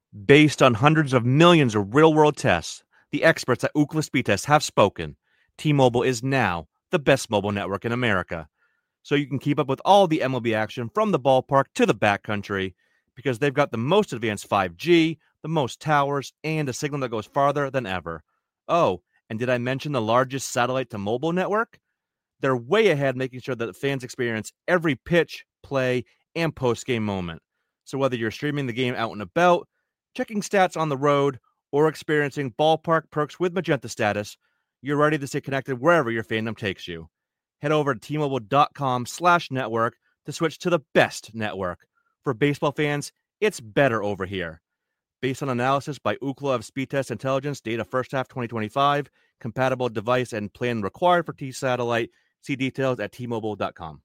Based on hundreds of millions of real-world tests, the experts at Ookla Speed Test have spoken. T-Mobile is now the best mobile network in America. So you can keep up with all the MLB action from the ballpark to the backcountry because they've got the most advanced 5G, the most towers, and a signal that goes farther than ever. Oh, and did I mention the largest satellite-to-mobile network? They're way ahead, making sure that fans experience every pitch, play, and post-game moment. So whether you're streaming the game out and about, checking stats on the road, or experiencing ballpark perks with Magenta Status, you're ready to stay connected wherever your fandom takes you. Head over to T-Mobile.com/network to switch to the best network. For baseball fans, it's better over here. Based on analysis by Ookla of Speed Test Intelligence, data first half 2025, compatible device and plan required for T-Satellite. See details at T-Mobile.com.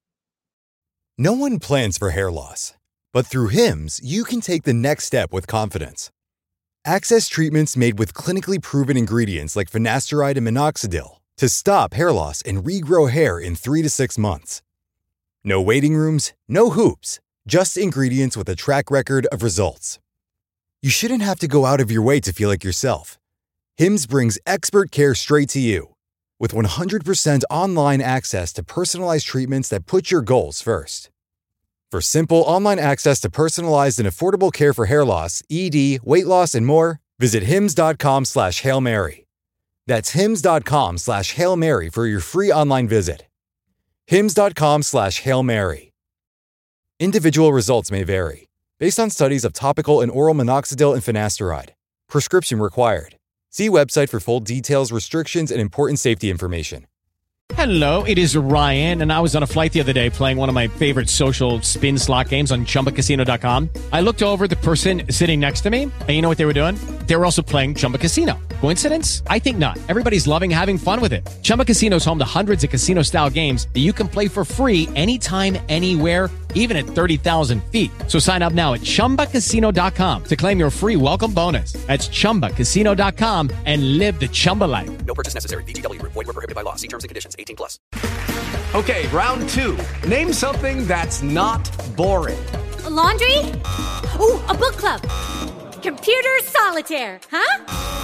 No one plans for hair loss, but through Hims, you can take the next step with confidence. Access treatments made with clinically proven ingredients like finasteride and minoxidil to stop hair loss and regrow hair in 3 to 6 months. No waiting rooms, no hoops, just ingredients with a track record of results. You shouldn't have to go out of your way to feel like yourself. Hims brings expert care straight to you. With 100% online access to personalized treatments that put your goals first. For simple online access to personalized and affordable care for hair loss, ED, weight loss, and more, visit hims.com/Hail Mary. That's hims.com/Hail Mary for your free online visit. hims.com/Hail Mary. Individual results may vary, based on studies of topical and oral minoxidil and finasteride. Prescription required. See website for full details, restrictions, and important safety information. Hello, it is Ryan, and I was on a flight the other day playing one of my favorite social spin slot games on ChumbaCasino.com. I looked over at the person sitting next to me, and you know what they were doing? They were also playing Chumba Casino. Coincidence? I think not. Everybody's loving having fun with it. Chumba Casino is home to hundreds of casino-style games that you can play for free anytime, anywhere, even at 30,000 feet. So sign up now at ChumbaCasino.com to claim your free welcome bonus. That's ChumbaCasino.com and live the Chumba life. No purchase necessary. VGW. Void where prohibited by law. See terms and conditions. 18+. Okay, round two. Name something that's not boring. A laundry? Ooh, a book club. Computer solitaire, huh?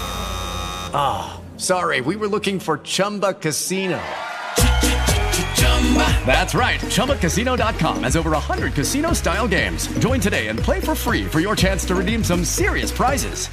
Ah, sorry, we were looking for Chumba Casino. That's right, ChumbaCasino.com has over 100 casino-style games. Join today and play for free for your chance to redeem some serious prizes.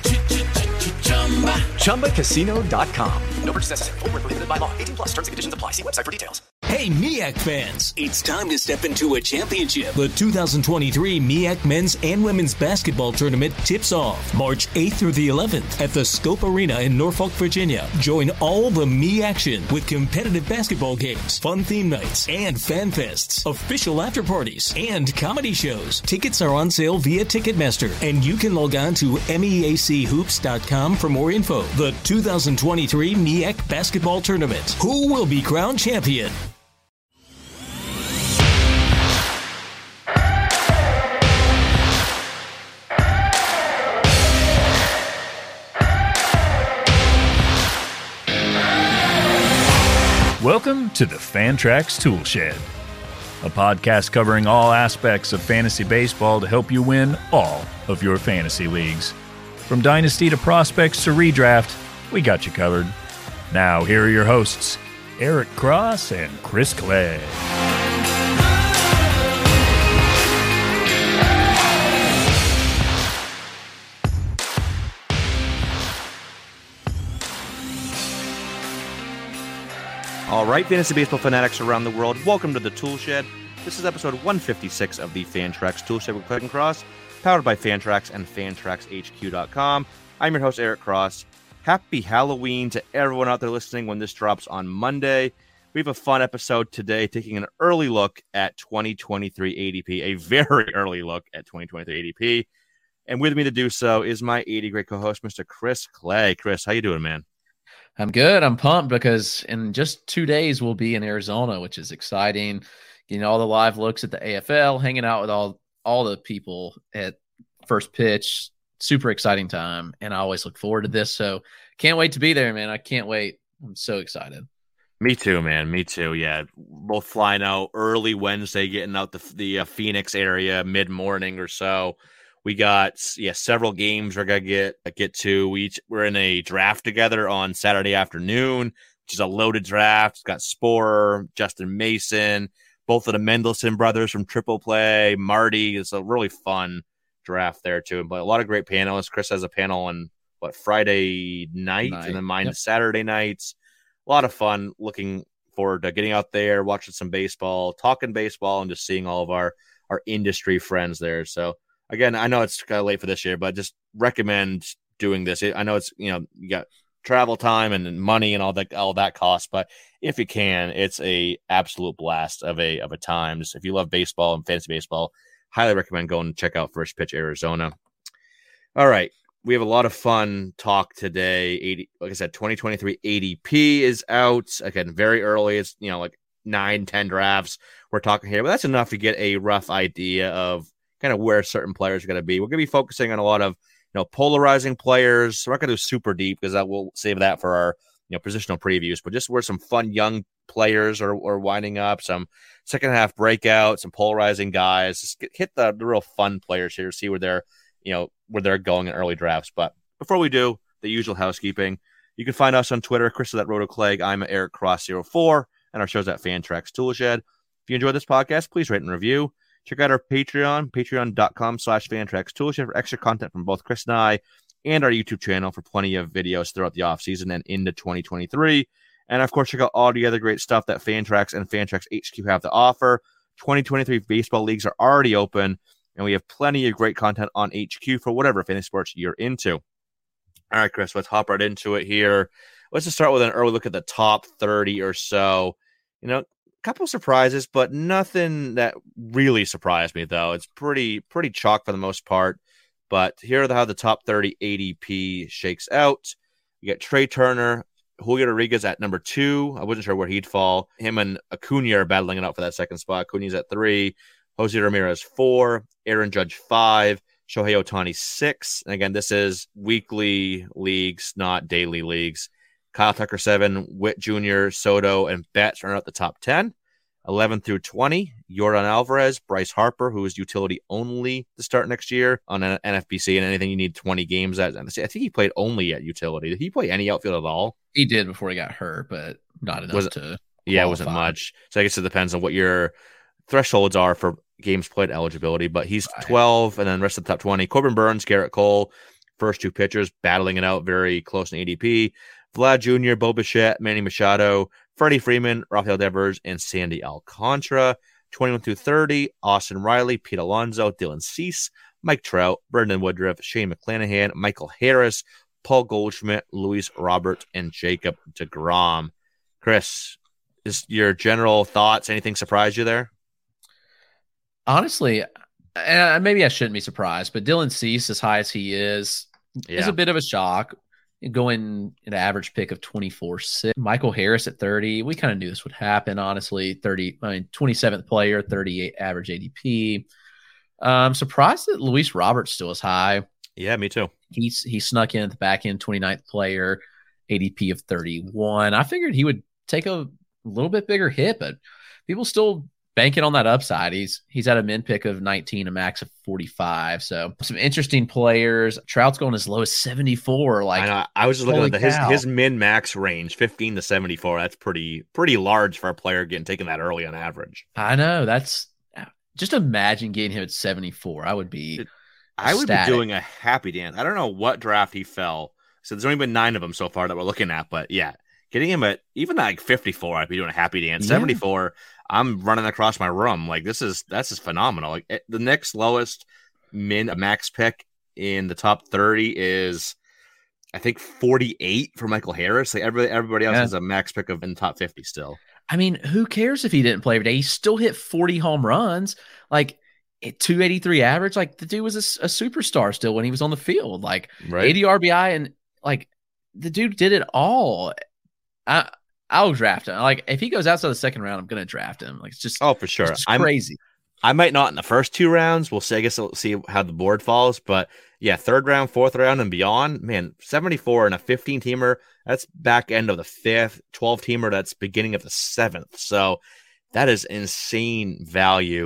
ChumbaCasino.com. No purchase necessary. Void where prohibited by law. 18+. Terms and conditions apply. See website for details. Hey, MEAC fans, it's time to step into a championship. The 2023 MEAC Men's and Women's Basketball Tournament tips off March 8th through the 11th at the Scope Arena in Norfolk, Virginia. Join all the MEAC action with competitive basketball games, fun theme nights, and fan fests, official after parties, and comedy shows. Tickets are on sale via Ticketmaster, and you can log on to MEACHoops.com for more info. The 2023 MEAC Basketball Tournament. Who will be crowned champion? Welcome to the Fantrax Toolshed, a podcast covering all aspects of fantasy baseball to help you win all of your fantasy leagues. From dynasty to prospects to redraft, we got you covered. Now, here are your hosts, Eric Cross and Chris Clay. All right, fantasy baseball fanatics around the world, welcome to the Toolshed. This is episode 156 of the Fantrax Toolshed with Click and Cross, powered by Fantrax and FantraxHQ.com. I'm your host, Eric Cross. Happy Halloween to everyone out there listening when this drops on Monday. We have a fun episode today, taking an early look at 2023 ADP, a very early look at 2023 ADP. And with me to do so is my 80 great co-host, Mr. Chris Clay. Chris, how you doing, man? I'm good. I'm pumped because in just 2 days we'll be in Arizona, which is exciting. Getting all the live looks at the AFL, hanging out with all the people at First Pitch. Super exciting time, and I always look forward to this. So can't wait to be there, man. I can't wait. I'm so excited. Me too, man. Me too. Yeah, both flying out early Wednesday, getting out the Phoenix area mid-morning or so. We got several games we're gonna get to. We're in a draft together on Saturday afternoon, which is a loaded draft. It's got Sporer, Justin Mason, both of the Mendelson brothers from Triple Play, Marty. It's a really fun draft there too. But a lot of great panelists. Chris has a panel on Friday night, and then mine is Saturday nights. A lot of fun. Looking forward to getting out there, watching some baseball, talking baseball, and just seeing all of our industry friends there. So again, I know it's kind of late for this year, but just recommend doing this. I know it's, you got travel time and money and all that costs, but if you can, it's a absolute blast of a time. Just if you love baseball and fantasy baseball, highly recommend going and check out First Pitch Arizona. All right. We have a lot of fun talk today. Like I said, 2023 ADP is out. Again, very early. It's, like 9-10 drafts we're talking here, but that's enough to get a rough idea of kind of where certain players are going to be. We're going to be focusing on a lot of, polarizing players. So we're not going to do super deep because we'll save that for our, positional previews, but just where some fun young players are winding up, some second half breakouts, some polarizing guys. Just hit the real fun players here, see where they're, where they're going in early drafts. But before we do, the usual housekeeping. You can find us on Twitter. Chris is at RotoClegg. I'm at Eric Cross04, and our show's at Fantrax Toolshed. If you enjoyed this podcast, please rate and review. Check out our Patreon, patreon.com/Fantrax Toolshed for extra content from both Chris and I, and our YouTube channel for plenty of videos throughout the offseason and into 2023. And of course, check out all the other great stuff that Fantrax and Fantrax HQ have to offer. 2023 baseball leagues are already open, and we have plenty of great content on HQ for whatever fantasy sports you're into. All right, Chris, let's hop right into it here. Let's just start with an early look at the top 30 or so. A couple surprises, but nothing that really surprised me, though. It's pretty chalk for the most part. But here are how the top 30 ADP shakes out. You get Trey Turner, Julio Rodriguez at number 2. I wasn't sure where he'd fall. Him and Acuna are battling it out for that second spot. Acuna's at 3. Jose Ramirez 4. Aaron Judge 5. Shohei Ohtani 6. And again, this is weekly leagues, not daily leagues. Kyle Tucker 7. Witt Jr., Soto, and Betts are at the top 10. 11 through 20, Yordan Alvarez, Bryce Harper, who is utility only to start next year on an NFBC, and anything you need 20 games at. I think he played only at utility. Did he play any outfield at all? He did before he got hurt, but not enough to Yeah, it wasn't much. So I guess it depends on what your thresholds are for games played eligibility, but he's 12, and then the rest of the top 20. Corbin Burns, Garrett Cole, first two pitchers battling it out very close in ADP. Vlad Jr., Bo Bichette, Manny Machado, Freddie Freeman, Rafael Devers, and Sandy Alcantara. 21 through 30, Austin Riley, Pete Alonso, Dylan Cease, Mike Trout, Brendan Woodruff, Shane McClanahan, Michael Harris, Paul Goldschmidt, Luis Robert, and Jacob deGrom. Chris, is your general thoughts, anything surprise you there? Honestly, maybe I shouldn't be surprised, but Dylan Cease, as high as he is a bit of a shock. Going an average pick of 24-6. Michael Harris at 30. We kind of knew this would happen, honestly. 27th player, 38 average ADP. I'm surprised that Luis Roberts still is high. Yeah, me too. He snuck in at the back end, 29th player, ADP of 31. I figured he would take a little bit bigger hit, but people still banking on that upside. He's at a min pick of 19, a max of 45. So some interesting players. Trout's going as low as 74. Like, I know. I was just looking at his min max range, 15 to 74. That's pretty large for a player getting taken that early on average. I know. That's just imagine getting him at 74. I would be doing a happy dance. I don't know what draft he fell. So there's only been 9 of them so far that we're looking at, but yeah, getting him at even like 54, I'd be doing a happy dance. 74. I'm running across my room. Like, that's just phenomenal. Like, the next lowest max pick in the top 30 is, I think, 48 for Michael Harris. Like, everybody else has a max pick in the top 50 still. I mean, who cares if he didn't play every day? He still hit 40 home runs. Like, at 283 average, like, the dude was a superstar still when he was on the field. Like, 80 RBI, and like, the dude did it all. I'll draft him. Like, if he goes outside the second round, I'm going to draft him. Like, it's just for sure. It's crazy. I might not in the first 2 rounds. We'll see. I guess we'll see how the board falls. But yeah, 3rd round, 4th round, and beyond. Man, 74 and a 15-teamer. That's back end of the 5th. 12-teamer. That's beginning of the 7th. So that is insane value.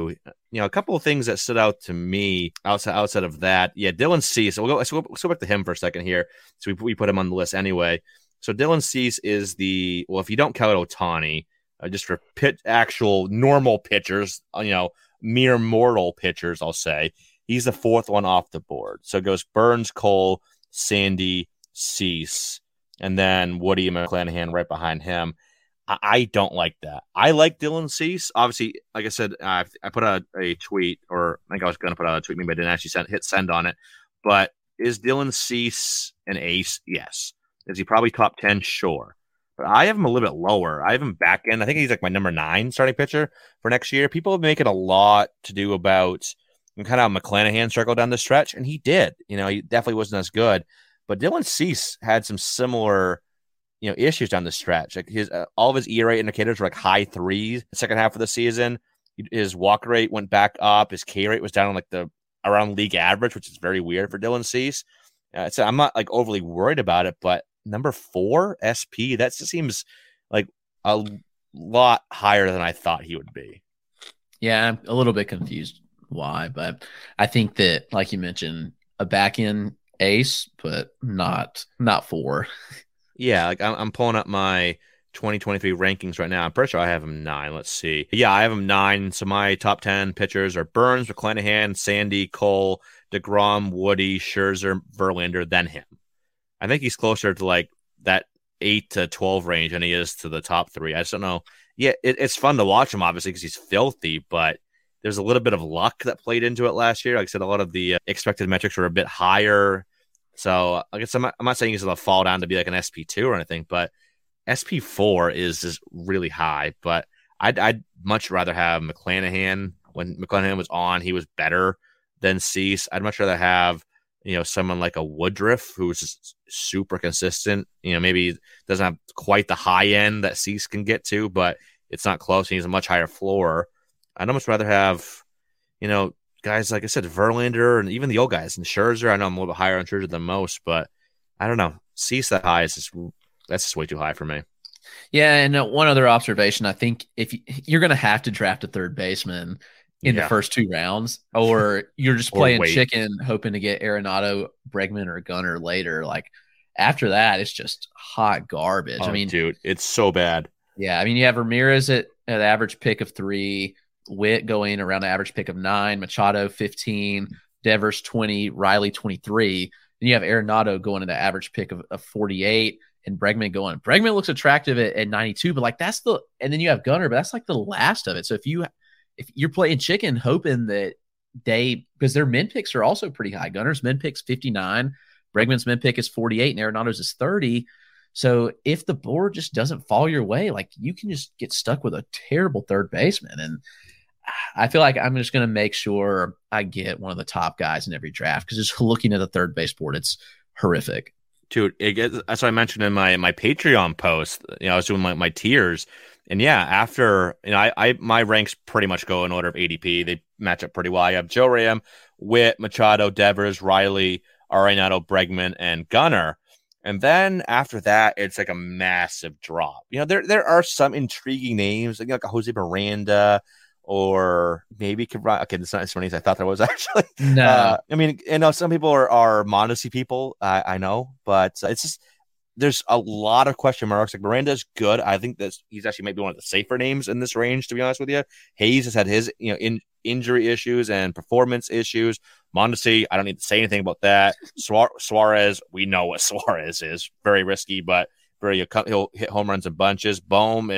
a couple of things that stood out to me outside of that. Yeah, Dylan Cease. Let's go back to him for a second here. So we put him on the list anyway. So Dylan Cease is if you don't count Ohtani, just for actual normal pitchers, mere mortal pitchers, I'll say, he's the fourth one off the board. So it goes Burns, Cole, Sandy, Cease, and then Woody and McClanahan right behind him. I don't like that. I like Dylan Cease. Obviously, like I said, I put out a tweet, or I think I was going to put out a tweet, maybe I didn't actually hit send on it. But is Dylan Cease an ace? Yes. Is he probably top 10? Sure. But I have him a little bit lower. I have him back end. I think he's like my number 9 starting pitcher for next year. People have been making a lot to do about kind of McClanahan circle down the stretch, and he did. He definitely wasn't as good. But Dylan Cease had some similar issues down the stretch. Like all of his ERA indicators were like high 3s the second half of the season. His walk rate went back up. His K rate was down like around league average, which is very weird for Dylan Cease. So I'm not like overly worried about it, but number 4 SP, that just seems like a lot higher than I thought he would be. Yeah, I'm a little bit confused why, but I think that, like you mentioned, a back end ace, but not 4. Yeah, like I'm pulling up my 2023 rankings right now. I'm pretty sure I have him 9. Let's see. Yeah, I have him 9. So my top 10 pitchers are Burns, McClanahan, Sandy, Cole, DeGrom, Woody, Scherzer, Verlander, then him. I think he's closer to like that 8 to 12 range than he is to the top 3. I just don't know. Yeah, it's fun to watch him, obviously, because he's filthy, but there's a little bit of luck that played into it last year. Like I said, a lot of the expected metrics were a bit higher. So I guess I'm not saying he's going to fall down to be like an SP2 or anything, but SP4 is just really high. But I'd much rather have McClanahan. When McClanahan was on, he was better than Cease. I'd much rather have someone like a Woodruff who's just super consistent. Maybe doesn't have quite the high end that Cease can get to, but it's not close. And he's a much higher floor. I'd almost rather have guys, like I said, Verlander and even the old guys and Scherzer. I know I'm a little bit higher on Scherzer than most, but I don't know. Cease that high that's just way too high for me. Yeah, and one other observation, I think if you're going to have to draft a third baseman in the first 2 rounds, or you're just playing chicken hoping to get Arenado, Bregman, or Gunnar later. Like after that, it's just hot garbage. Oh, dude, it's so bad. Yeah, I mean, you have Ramirez at an average pick of 3, Witt going around an average pick of 9, Machado 15, Devers 20, Riley 23. Then you have Arenado going to the average pick of 48, and Bregman going. Bregman looks attractive at 92, but like and then you have Gunnar, but that's like the last of it. So if you're playing chicken, hoping that because their min picks are also pretty high. Gunnar's min pick's 59, Bregman's min pick is 48, and Arenado's is 30. So if the board just doesn't fall your way, like you can just get stuck with a terrible third baseman. And I feel like I'm just going to make sure I get one of the top guys in every draft, because just looking at the third base board, it's horrific. Dude, that's what I mentioned in my Patreon post. I was doing my tiers, and yeah, after my ranks pretty much go in order of ADP. They match up pretty well. I have Joe Ram, Witt, Machado, Devers, Riley, Arenado, Bregman, and Gunnar. And then after that, it's like a massive drop. There are some intriguing names, like a Jose Miranda, or maybe okay, that's not as funny as I thought there was actually. No, I mean, some people are Mondesi people. I know, but it's just there's a lot of question marks. Like Miranda's good. I think that he's actually maybe one of the safer names in this range, to be honest with you. Hayes has had his injury issues and performance issues. Mondesi, I don't need to say anything about that. Suarez, we know what Suarez is. Very risky, but he'll hit home runs in bunches. Bohm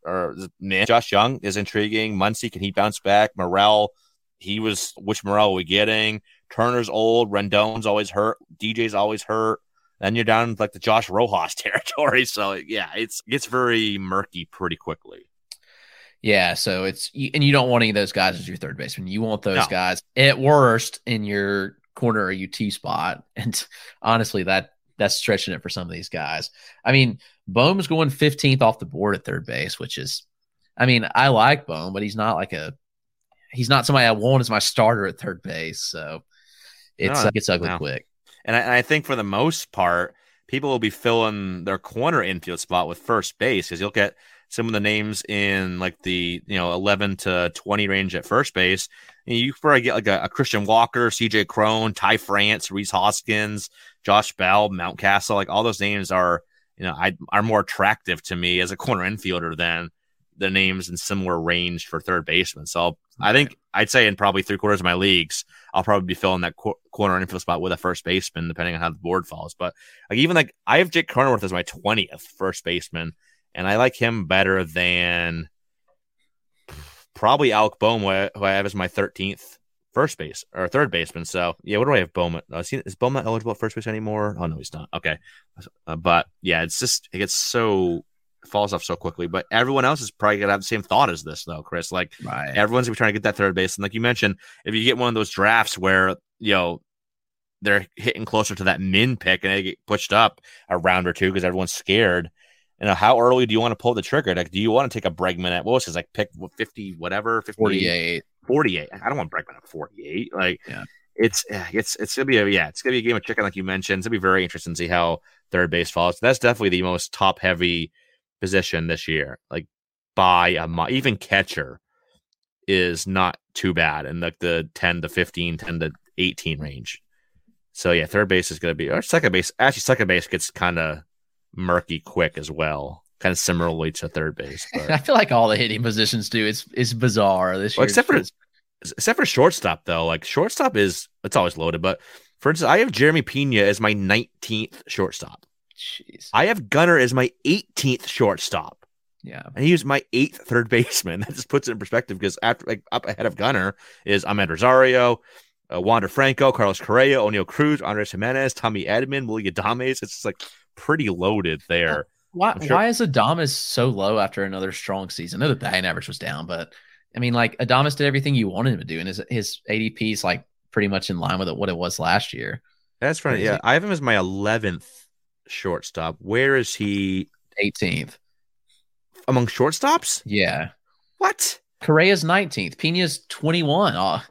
Josh Young is intriguing. Muncy, can he bounce back? Morel, which Morel are we getting? Turner's old. Rendon's always hurt. DJ's always hurt. Then you're down like the Josh Rojas territory. So yeah, it gets very murky pretty quickly. Yeah, so and you don't want any of those guys as your third baseman. You want those guys at worst in your corner or UT spot. And honestly, that's stretching it for some of these guys. I mean, Bohm's going 15th off the board at third base, which is, I mean, I like Bohm, but he's not somebody I want as my starter at third base. So it gets ugly quick. And I think for the most part, people will be filling their corner infield spot with first base, because you'll get some of the names in like the 11 to 20 range at first base. You probably get like a Christian Walker, CJ Crone, Ty France, Reese Hoskins, Josh Bell, Mountcastle. Like all those names are more attractive to me as a corner infielder than the names in similar range for third baseman. So I think I'd say in probably 3/4 of my leagues, I'll probably be filling that corner infield spot with a first baseman, depending on how the board falls. But I have Jake Cronenworth as my 20th first baseman, and I like him better than probably Alec Bohm, who I have as my 13th first base or third baseman. So yeah, what do I have Bowman? Is Bowman not eligible at first base anymore? Oh no, he's not. Okay, but yeah, it falls off so quickly. But everyone else is probably gonna have the same thought as this, though, Chris. Like everyone's gonna be trying to get that third base, and like you mentioned, if you get one of those drafts where they're hitting closer to that min pick and they get pushed up a round or two because everyone's scared. How early do you want to pull the trigger? Like, do you want to take a Bregman at what was his pick 50 whatever 48? I don't want Bregman at 48. Like, it's gonna be a game of chicken, like you mentioned. It's gonna be very interesting to see how third base falls. That's definitely the most top heavy position this year. Like even catcher is not too bad in the 10 to 15, 10 to 18 range. So yeah, third base is gonna be, or second base. Actually, second base gets kind of murky quick as well, kind of similarly to third base. But I feel like all the hitting positions do. It's bizarre this year. Except for shortstop, though. Like shortstop it's always loaded. But for instance, I have Jeremy Pena as my 19th shortstop. Jeez. I have Gunnar as my 18th shortstop. Yeah, and he was my 8th third baseman. That just puts it in perspective, because after up ahead of Gunnar is Ahmed Rosario, Wander Franco, Carlos Correa, O'Neill Cruz, Andres Jimenez, Tommy Edman, Willie Adames. It's just pretty loaded there. Why is Adames so low after another strong season? I know the batting average was down, but I mean, Adames did everything you wanted him to do, and his ADP is pretty much in line with what it was last year. That's funny. Yeah, I have him as my 11th shortstop. Where is he? 18th among shortstops. Yeah. What? Correa's 19th. Pena's 21. Oh,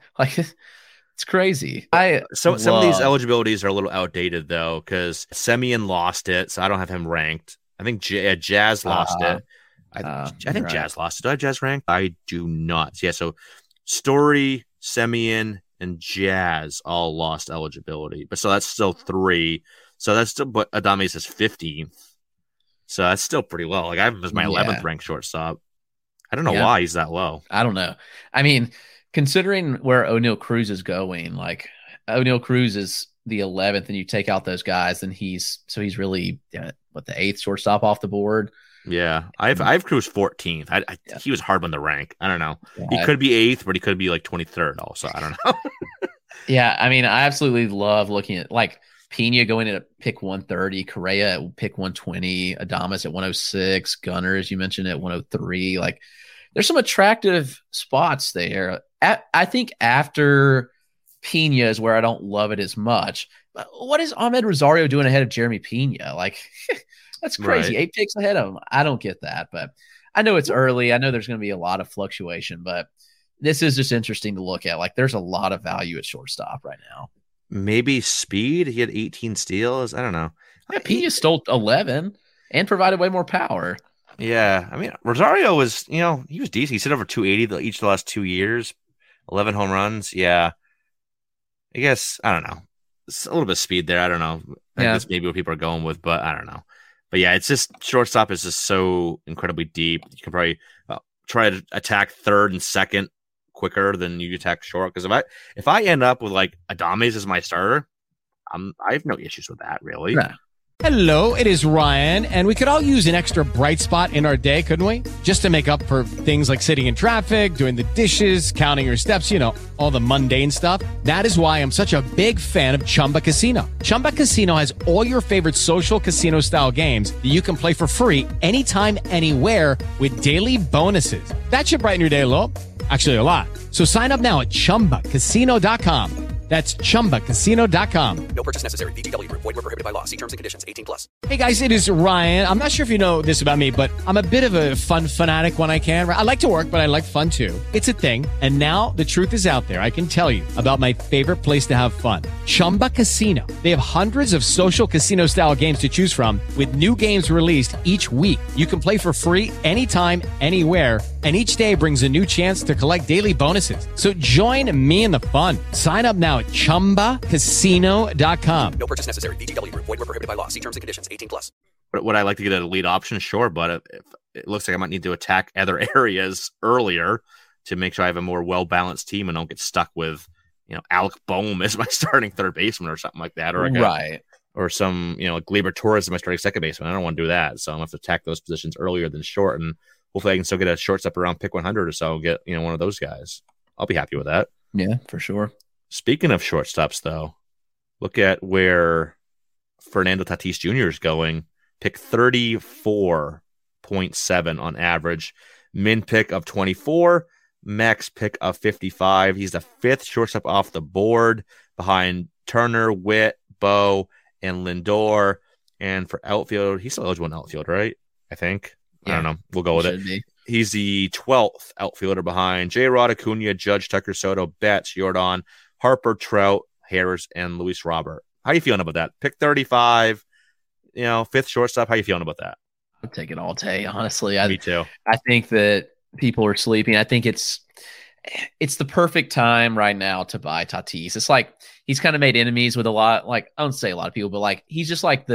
it's crazy. Some of these eligibilities are a little outdated, though, because Semien lost it, so I don't have him ranked. I think Jazz lost it. I think right. Jazz lost it. Do I have Jazz ranked? I do not. Yeah, so Story, Semien, and Jazz all lost eligibility. But so that's still 3. So that's still, but Adames is 15th. So that's still pretty low. I have him as my 11th ranked shortstop. I don't know why he's that low. I don't know. I mean, considering where O'Neill Cruz is going, O'Neill Cruz is the 11th, and you take out those guys, then he's really the 8th shortstop off the board. Yeah, I have Cruz 14th. He was hard one to rank. I don't know. Yeah, he could be 8th, but he could be 23rd also. I don't know. Yeah, I mean, I absolutely love looking at Pena going at pick 130, Correa at pick 120, Adames at 106, Gunnar, as you mentioned, at 103. There's some attractive spots there. I think after Pena is where I don't love it as much. But what is Ahmed Rosario doing ahead of Jeremy Pena? That's crazy. Right. 8 picks ahead of him. I don't get that, but I know it's early. I know there's going to be a lot of fluctuation, but this is just interesting to look at. There's a lot of value at shortstop right now. Maybe speed. He had 18 steals. I don't know. Yeah, Pena stole 11 and provided way more power. Yeah. I mean, Rosario was, he was decent. He's hit over 280 each of the last 2 years, 11 home runs. Yeah. I guess, I don't know. It's a little bit of speed there. I don't know. I think that's maybe what people are going with, but I don't know. But yeah, it's just shortstop is just so incredibly deep. You can probably try to attack third and second quicker than you attack short. Because if I end up with Adames as my starter, I have no issues with that, really. Yeah. Hello, it is Ryan, and we could all use an extra bright spot in our day, couldn't we? Just to make up for things like sitting in traffic, doing the dishes, counting your steps, all the mundane stuff. That is why I'm such a big fan of Chumba Casino. Chumba Casino has all your favorite social casino-style games that you can play for free anytime, anywhere with daily bonuses. That should brighten your day a little. Actually, a lot. So sign up now at ChumbaCasino.com. That's ChumbaCasino.com. No purchase necessary. VGW Group. Void where prohibited by law. See terms and conditions. 18+. Hey, guys, it is Ryan. I'm not sure if you know this about me, but I'm a bit of a fun fanatic when I can. I like to work, but I like fun, too. It's a thing. And now the truth is out there. I can tell you about my favorite place to have fun. Chumba Casino. They have hundreds of social casino-style games to choose from with new games released each week. You can play for free anytime, anywhere, And each day brings a new chance to collect daily bonuses. So join me in the fun. Sign up now at ChumbaCasino.com. No purchase necessary. VGW Group. Void where prohibited by law. See terms and conditions. 18+. But would I like to get an elite option? Sure, but if it looks like I might need to attack other areas earlier to make sure I have a more well-balanced team and don't get stuck with, Alec Boehm as my starting third baseman or something like that, or or some, Gleyber Torres as my starting second baseman. I don't want to do that, so I'm going to have to attack those positions earlier than short, and hopefully I can still get a shortstop around pick 100 or so, get, one of those guys. I'll be happy with that. Yeah, for sure. Speaking of shortstops, though, look at where Fernando Tatis Jr. is going. Pick 34.7 on average. Min pick of 24. Max pick of 55. He's the fifth shortstop off the board behind Turner, Witt, Bo, and Lindor. And for outfield, he's still eligible in outfield, right? I think. Yeah, I don't know. We'll go with it. He's the 12th outfielder behind J-Rod, Acuna, Judge, Tucker, Soto, Betts, Jordan, Harper, Trout, Harris, and Luis Robert. How are you feeling about that? Pick 35, fifth shortstop. How are you feeling about that? I'll take it all day, honestly. Me too. I think that people are sleeping. I think it's the perfect time right now to buy Tatis. It's like he's kind of made enemies with a lot, like I don't say a lot of people, but like he's just like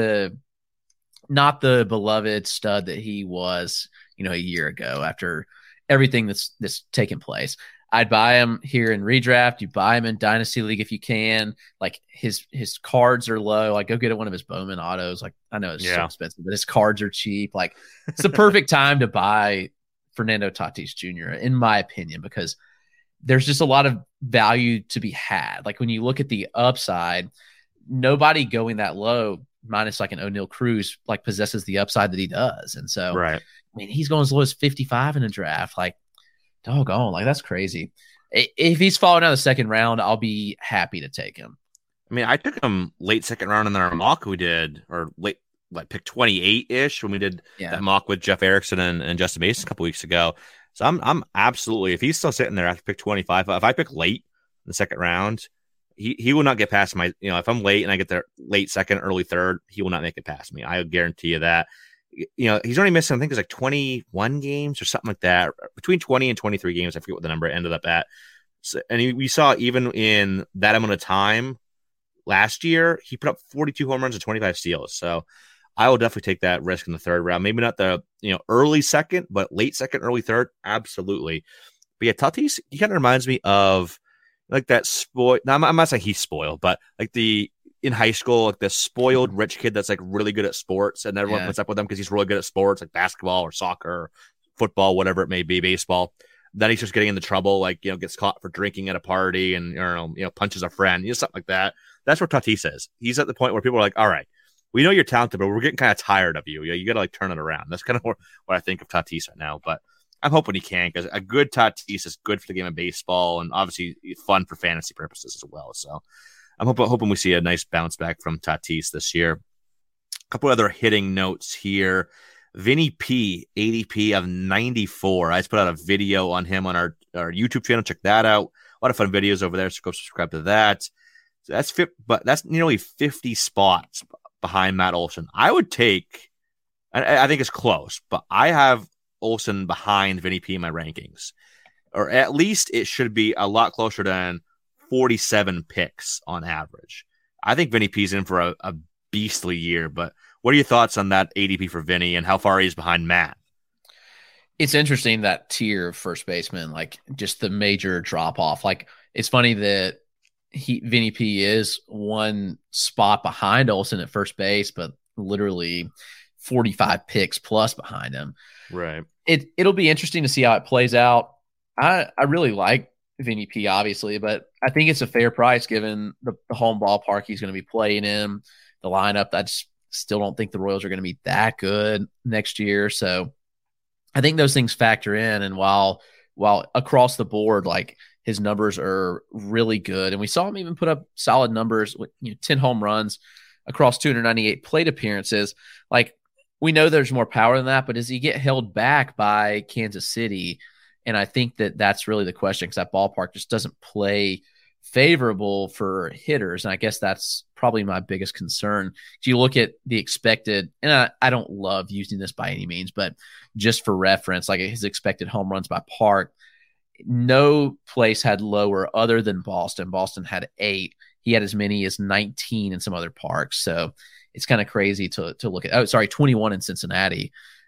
not the beloved stud that he was, a year ago after everything that's taken place. I'd buy him here in redraft. You buy him in Dynasty League if you can. Like his cards are low. Like go get one of his Bowman autos. Like I know it's so expensive, but his cards are cheap. Like it's the perfect time to buy Fernando Tatis Jr. in my opinion, because there's just a lot of value to be had. Like when you look at the upside, nobody going that low, minus like an O'Neal Cruz, like possesses the upside that he does. And so, right. I mean, he's going as low as 55 in a draft. Like, doggone, like that's crazy. If he's falling out of the second round, I'll be happy to take him. I mean, I took him late second round in our mock we did, or late, pick 28-ish when we did that mock with Jeff Erickson and Justin Mason a couple weeks ago. So I'm absolutely, if he's still sitting there after pick 25, if I pick late in the second round, he will not get past my, if I'm late and I get there late second, early third, he will not make it past me. I guarantee you that. He's only missing, I think it's like 21 games or something like that, between 20 and 23 games. I forget what the number ended up at. So, and we saw even in that amount of time last year, he put up 42 home runs and 25 steals. So I will definitely take that risk in the third round. Maybe not the early second, but late second, early third, absolutely. But yeah, Tatis, he kind of reminds me of like that spoiled. Now, I'm not saying he's spoiled, but like in high school, like the spoiled rich kid that's like really good at sports, and everyone puts up with him because he's really good at sports, like basketball or soccer, or football, whatever it may be, baseball. Then he starts getting into trouble, like gets caught for drinking at a party and punches a friend, something like that. That's where Tatis is. He's at the point where people are like, all right, we know you're talented, but we're getting kind of tired of you. You got to like turn it around. That's kind of what I think of Tatis right now. But I'm hoping he can, because a good Tatis is good for the game of baseball and obviously fun for fantasy purposes as well. So I'm hoping we see a nice bounce back from Tatis this year. A couple other hitting notes here. Vinny P, ADP of 94. I just put out a video on him on our YouTube channel. Check that out. A lot of fun videos over there, so go subscribe to that. So that's nearly 50 spots behind Matt Olson. I would take, I think it's close, but I have Olson behind Vinny P in my rankings. Or at least it should be a lot closer than 47 picks on average. I think Vinny P's in for a beastly year, but what are your thoughts on that ADP for Vinny and how far he is behind Matt? It's interesting, that tier of first baseman, like just the major drop off. Like it's funny that Vinny P is one spot behind Olson at first base, but literally 45 picks plus behind him. Right. It'll be interesting to see how it plays out. I really like Vinny P, obviously, but I think it's a fair price given the home ballpark he's going to be playing in, the lineup. I just still don't think the Royals are going to be that good next year. So I think those things factor in. And while across the board, like his numbers are really good, and we saw him even put up solid numbers with 10 home runs across 298 plate appearances. Like we know there's more power than that, but does he get held back by Kansas City? And I think that's really the question, because that ballpark just doesn't play favorable for hitters. And I guess that's probably my biggest concern. If you look at the expected, and I don't love using this by any means, but just for reference, like his expected home runs by park, no place had lower other than Boston. Boston had 8. He had as many as 19 in some other parks. So it's kind of crazy to look at. 21 in Cincinnati.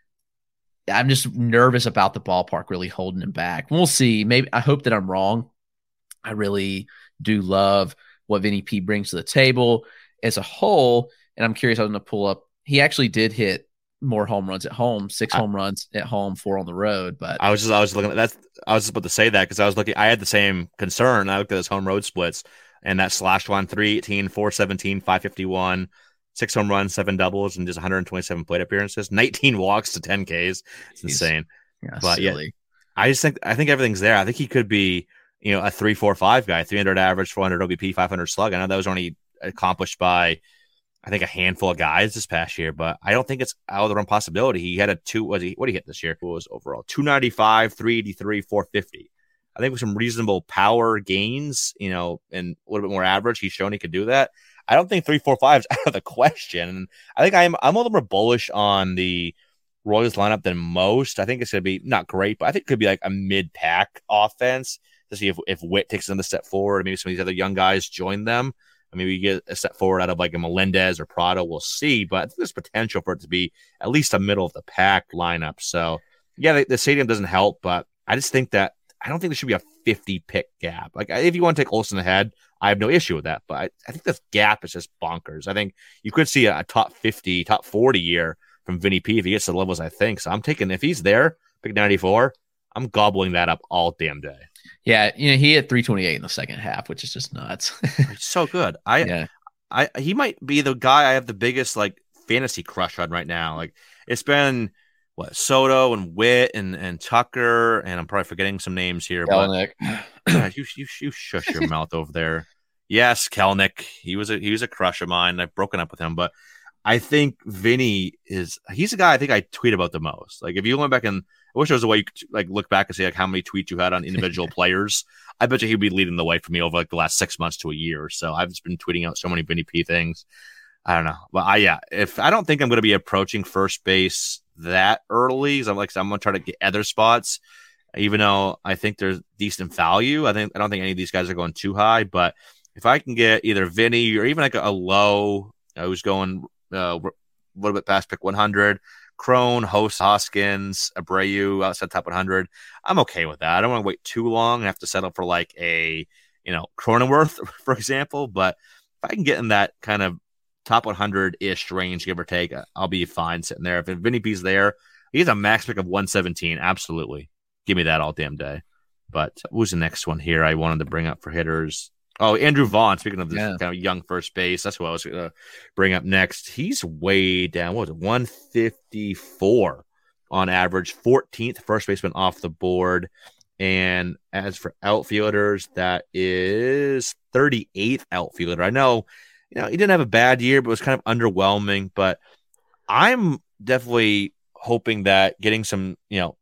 I'm just nervous about the ballpark really holding him back. We'll see. Maybe I hope that I'm wrong. I really do love what Vinny P brings to the table as a whole. And I'm curious, I'm going to pull up. He actually did hit more home runs at home, 6 home runs at home, 4 on the road. But I was looking at that. I was just about to say that because I had the same concern. I looked at his home road splits, and that slash one, 318, 417, 551, 6 home runs, 7 doubles, and just 127 plate appearances, 19 walks to 10 Ks. It's insane. Yeah, but silly. Yeah, I think everything's there. I think he could be, a 3-4-5 guy, 300 average, 400 OBP, 500 slug. I know that was only accomplished by, I think, a handful of guys this past year, but I don't think it's out of the realm possibility. He had what did he hit this year? What was overall? 295, 383, 450. I think with some reasonable power gains, and a little bit more average, he's shown he could do that. I don't think 3-4-5 is out of the question. I think I'm a little more bullish on the Royals lineup than most. I think it's going to be not great, but I think it could be like a mid-pack offense to see if Witt takes another step forward. Maybe some of these other young guys join them. Maybe we get a step forward out of like a Melendez or Prado. We'll see, but I think there's potential for it to be at least a middle of the pack lineup. So yeah, the stadium doesn't help, but I just think that I don't think there should be a 50 pick gap. Like if you want to take Olsen ahead, I have no issue with that, but I think this gap is just bonkers. I think you could see a top 50, top 40 year from Vinny P if he gets to the levels I think. So I'm taking, if he's there, pick 94, I'm gobbling that up all damn day. Yeah, he hit 328 in the second half, which is just nuts. It's so good. He might be the guy I have the biggest like fantasy crush on right now. Like it's been Soto and Witt and Tucker, and I'm probably forgetting some names here. Kelenic. But you shush your mouth over there. Yes, Kelenic. He was a crush of mine. I've broken up with him, but I think Vinny he's a guy I think I tweet about the most. Like if you went back and I wish there was a way you could like look back and see like how many tweets you had on individual players. I bet you he'd be leading the way for me over like the last 6 months to a year or so. I've just been tweeting out so many Vinny P things. I don't know. But I don't think I'm going to be approaching first base that early. So I'm going to try to get other spots, even though I think there's decent value. I don't think any of these guys are going too high, but if I can get either Vinny or even like a low, who's going a little bit past pick 100, Crone, Hoskins, Abreu outside top 100, I'm okay with that. I don't want to wait too long and have to settle for like a, Cronenworth, for example. But if I can get in that kind of top 100-ish range, give or take, I'll be fine sitting there. If Vinny P's there, he's a max pick of 117. Absolutely. Give me that all damn day. But who's the next one here I wanted to bring up for hitters? Oh, Andrew Vaughn, speaking of this kind of young first base, that's what I was going to bring up next. He's way down. What was it? 154 on average, 14th first baseman off the board. And as for outfielders, that is 38th outfielder. I know, he didn't have a bad year, but it was kind of underwhelming. But I'm definitely hoping that getting some,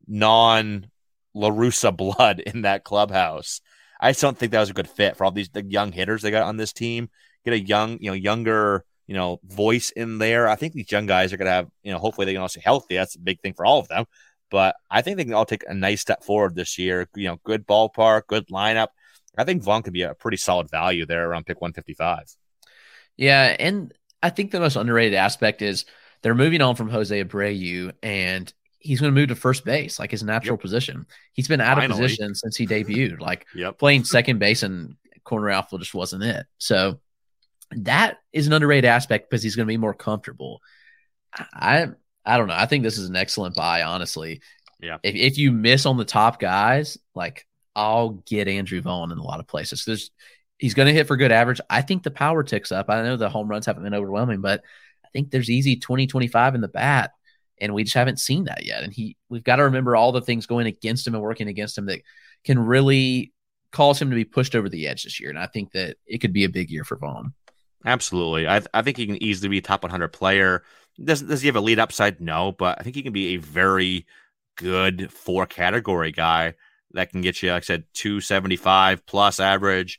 non-La Russa blood in that clubhouse, I just don't think that was a good fit for all the young hitters they got on this team. Get a younger, voice in there. I think these young guys are going to have, hopefully they can all stay healthy. That's a big thing for all of them. But I think they can all take a nice step forward this year. Good ballpark, good lineup. I think Vaughn could be a pretty solid value there around pick 155. Yeah, and I think the most underrated aspect is they're moving on from Jose Abreu, and he's going to move to first base, like his natural position. He's been out of position since he debuted. Like playing second base and corner outfield just wasn't it. So that is an underrated aspect because he's going to be more comfortable. I don't know. I think this is an excellent buy, honestly. Yeah. If you miss on the top guys, like I'll get Andrew Vaughn in a lot of places. He's going to hit for good average. I think the power ticks up. I know the home runs haven't been overwhelming, but I think there's easy 20-25 in the bat. And we just haven't seen that yet. And we've got to remember all the things going against him and working against him that can really cause him to be pushed over the edge this year. And I think that it could be a big year for Vaughn. Absolutely. I think he can easily be a top 100 player. Does he have a lead upside? No, but I think he can be a very good 4 category guy that can get you, like I said, 275 plus average,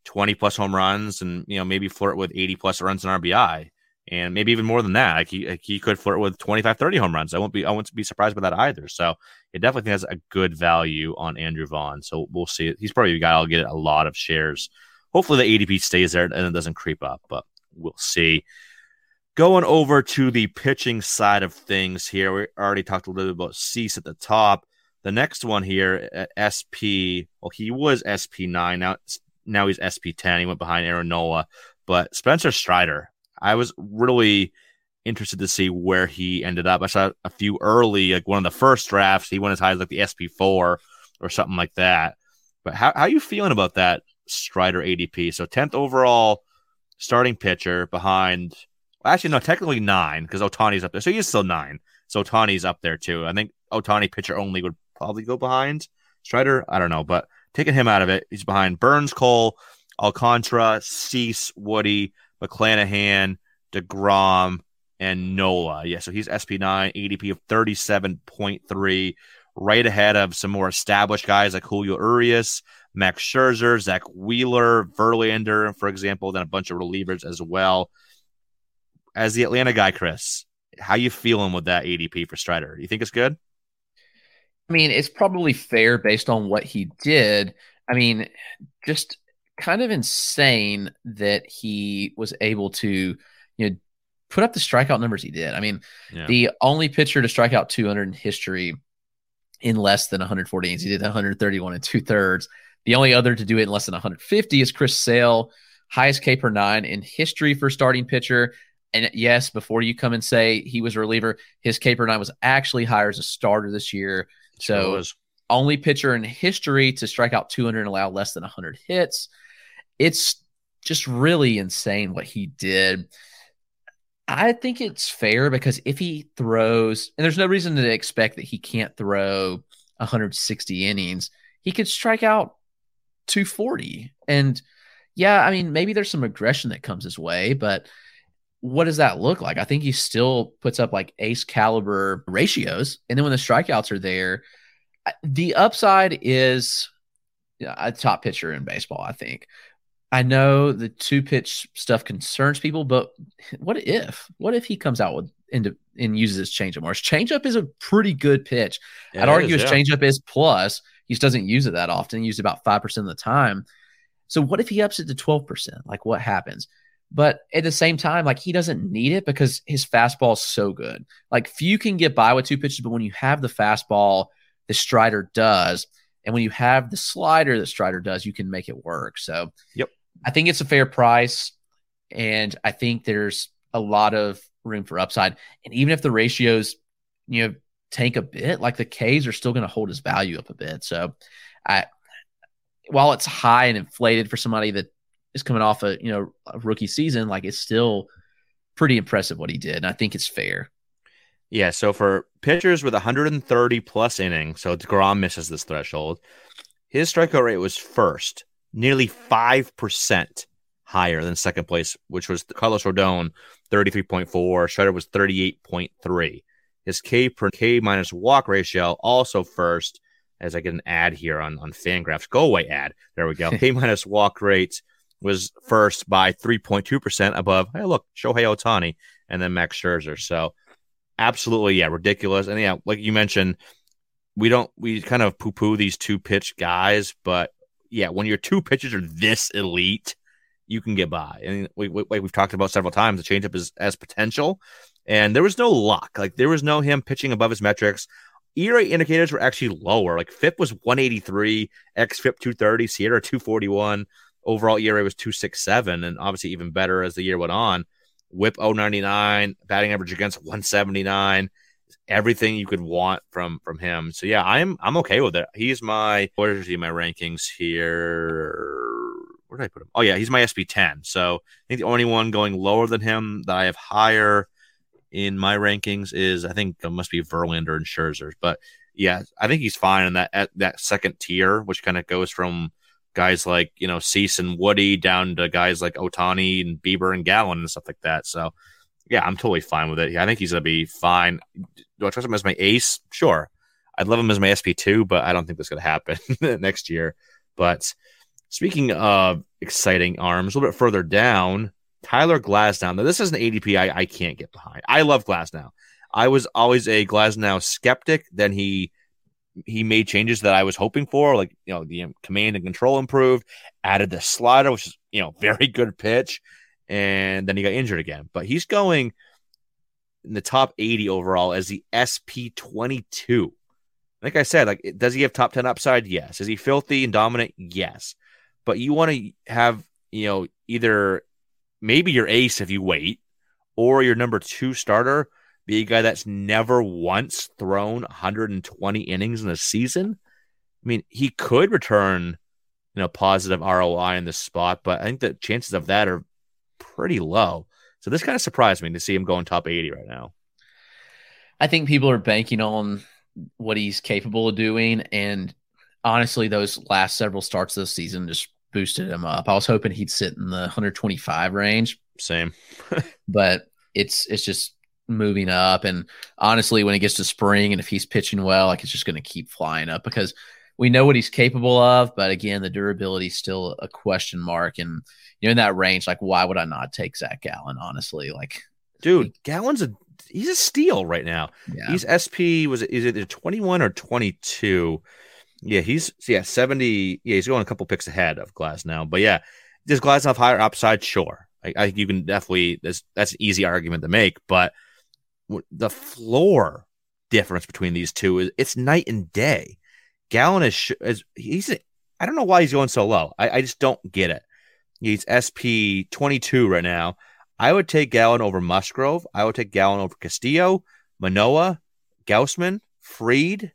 20 plus home runs and, maybe flirt with 80 plus runs in RBI and maybe even more than that. Like he could flirt with 25, 30 home runs. I won't be surprised by that either. So it definitely has a good value on Andrew Vaughn. So we'll see. He's probably a guy I'll get a lot of shares. Hopefully the ADP stays there and it doesn't creep up, but we'll see. Going over to the pitching side of things here, we already talked a little bit about Cease at the top. The next one here at SP, well, he was SP9. Now he's SP10. He went behind Aaron Nola. But Spencer Strider, I was really interested to see where he ended up. I saw a few early, like one of the first drafts. He went as high as like the SP4 or something like that. But how are you feeling about that Strider ADP? So 10th overall starting pitcher behind – actually, no, technically 9 because Ohtani's up there. So he is still 9. So Ohtani's up there too. I think Ohtani pitcher only would probably go behind Strider. I don't know, but taking him out of it, he's behind Burns, Cole, Alcantara, Cease, Woody, McClanahan, DeGrom, and Nola. Yeah, so he's SP9, ADP of 37.3, right ahead of some more established guys like Julio Urias, Max Scherzer, Zach Wheeler, Verlander, for example, then a bunch of relievers as well. As the Atlanta guy, Chris, how you feeling with that ADP for Strider? You think it's good? I mean, it's probably fair based on what he did. I mean, just kind of insane that he was able to, put up the strikeout numbers he did. I mean, The only pitcher to strike out 200 in history in less than 140 innings, he did 131 and 2/3. The only other to do it in less than 150 is Chris Sale, highest K per 9 in history for starting pitcher. And yes, before you come and say he was a reliever, his K per 9 was actually higher as a starter this year. So only pitcher in history to strike out 200 and allow less than 100 hits. It's just really insane what he did. I think it's fair because if he throws, and there's no reason to expect that he can't throw 160 innings, he could strike out 240. And yeah, I mean, maybe there's some aggression that comes his way, but what does that look like? I think he still puts up like ace caliber ratios. And then when the strikeouts are there, the upside is a top pitcher in baseball, I think. I know the 2-pitch stuff concerns people, but what if he comes out with and uses his changeup more? His changeup is a pretty good pitch. Yeah, I'd argue his changeup is plus. He just doesn't use it that often. He uses it about 5% of the time. So what if he ups it to 12%? Like what happens? But at the same time, like he doesn't need it because his fastball is so good. Like few can get by with 2 pitches, but when you have the fastball, the Strider does. And when you have the slider that Strider does, you can make it work. So yep. I think it's a fair price. And I think there's a lot of room for upside. And even if the ratios, tank a bit, like the Ks are still going to hold his value up a bit. So while it's high and inflated for somebody that is coming off a rookie season, like it's still pretty impressive what he did. And I think it's fair. Yeah. So for pitchers with 130 plus innings, so DeGrom misses this threshold, his strikeout rate was first, nearly 5% higher than second place, which was Carlos Rodon, 33.4. Strider was 38.3. His K per K minus walk ratio also first, as I get an ad here on Fangraphs. Go away ad. There we go. K minus walk rate was first by 3.2% above, hey, look, Shohei Ohtani and then Max Scherzer. So absolutely, yeah, ridiculous. And yeah, like you mentioned, we kind of poo-poo these 2-pitch guys, but yeah, when your 2 pitches are this elite, you can get by. And we've talked about several times, the changeup has potential, and there was no luck. Like there was no him pitching above his metrics. ERA indicators were actually lower. Like FIP was 183, xFIP 230, Sierra 241. Overall ERA was 2.67, and obviously even better as the year went on. WHIP 0.99, batting average against 179. Everything you could want from him. So yeah, I'm okay with it. He's my rankings here. Where did I put him? Oh yeah, he's my SP10. So I think the only one going lower than him that I have higher in my rankings is, I think it must be Verlander and Scherzer. But yeah, I think he's fine in that second tier, which kind of goes from guys like, Cease and Woody down to guys like Ohtani and Bieber and Gallen and stuff like that. So yeah, I'm totally fine with it. I think he's going to be fine. Do I trust him as my ace? Sure. I'd love him as my SP2, but I don't think that's going to happen next year. But speaking of exciting arms. A little bit further down, Tyler Glasnow. Now, this is an ADP I can't get behind. I love Glasnow. I was always a Glasnow skeptic. Then he made changes that I was hoping for, like, the command and control improved, added the slider, which is, very good pitch, and then he got injured again. But he's going in the top 80 overall as the SP22. Like I said, like, does he have top 10 upside? Yes. Is he filthy and dominant? Yes. But you want to have, either maybe your ace if you wait, or your number 2 starter be a guy that's never once thrown 120 innings in a season. I mean, he could return, positive ROI in this spot, but I think the chances of that are pretty low. So this kind of surprised me to see him going top 80 right now. I think people are banking on what he's capable of doing, and honestly, those last several starts of the season just boosted him up. I was hoping he'd sit in the 125 range. Same. But it's just moving up, and honestly, when it gets to spring and if he's pitching well, like, it's just going to keep flying up because we know what he's capable of, but again, the durability is still a question mark. And in that range, like, why would I not take Zach Gallen? Honestly, like, dude, Gallen's he's a steal right now. Yeah. He's SP is either 21 or 22. Yeah, he's 70. Yeah, he's going a couple picks ahead of Glasnow. But yeah, does Glasnow have higher upside? Sure. I think you can definitely. That's an easy argument to make, but the floor difference between these two it's night and day. Gallen he's I don't know why he's going so low. I just don't get it. He's SP 22 right now. I would take Gallen over Musgrove. I would take Gallen over Castillo, Manoah, Gausman, Fried.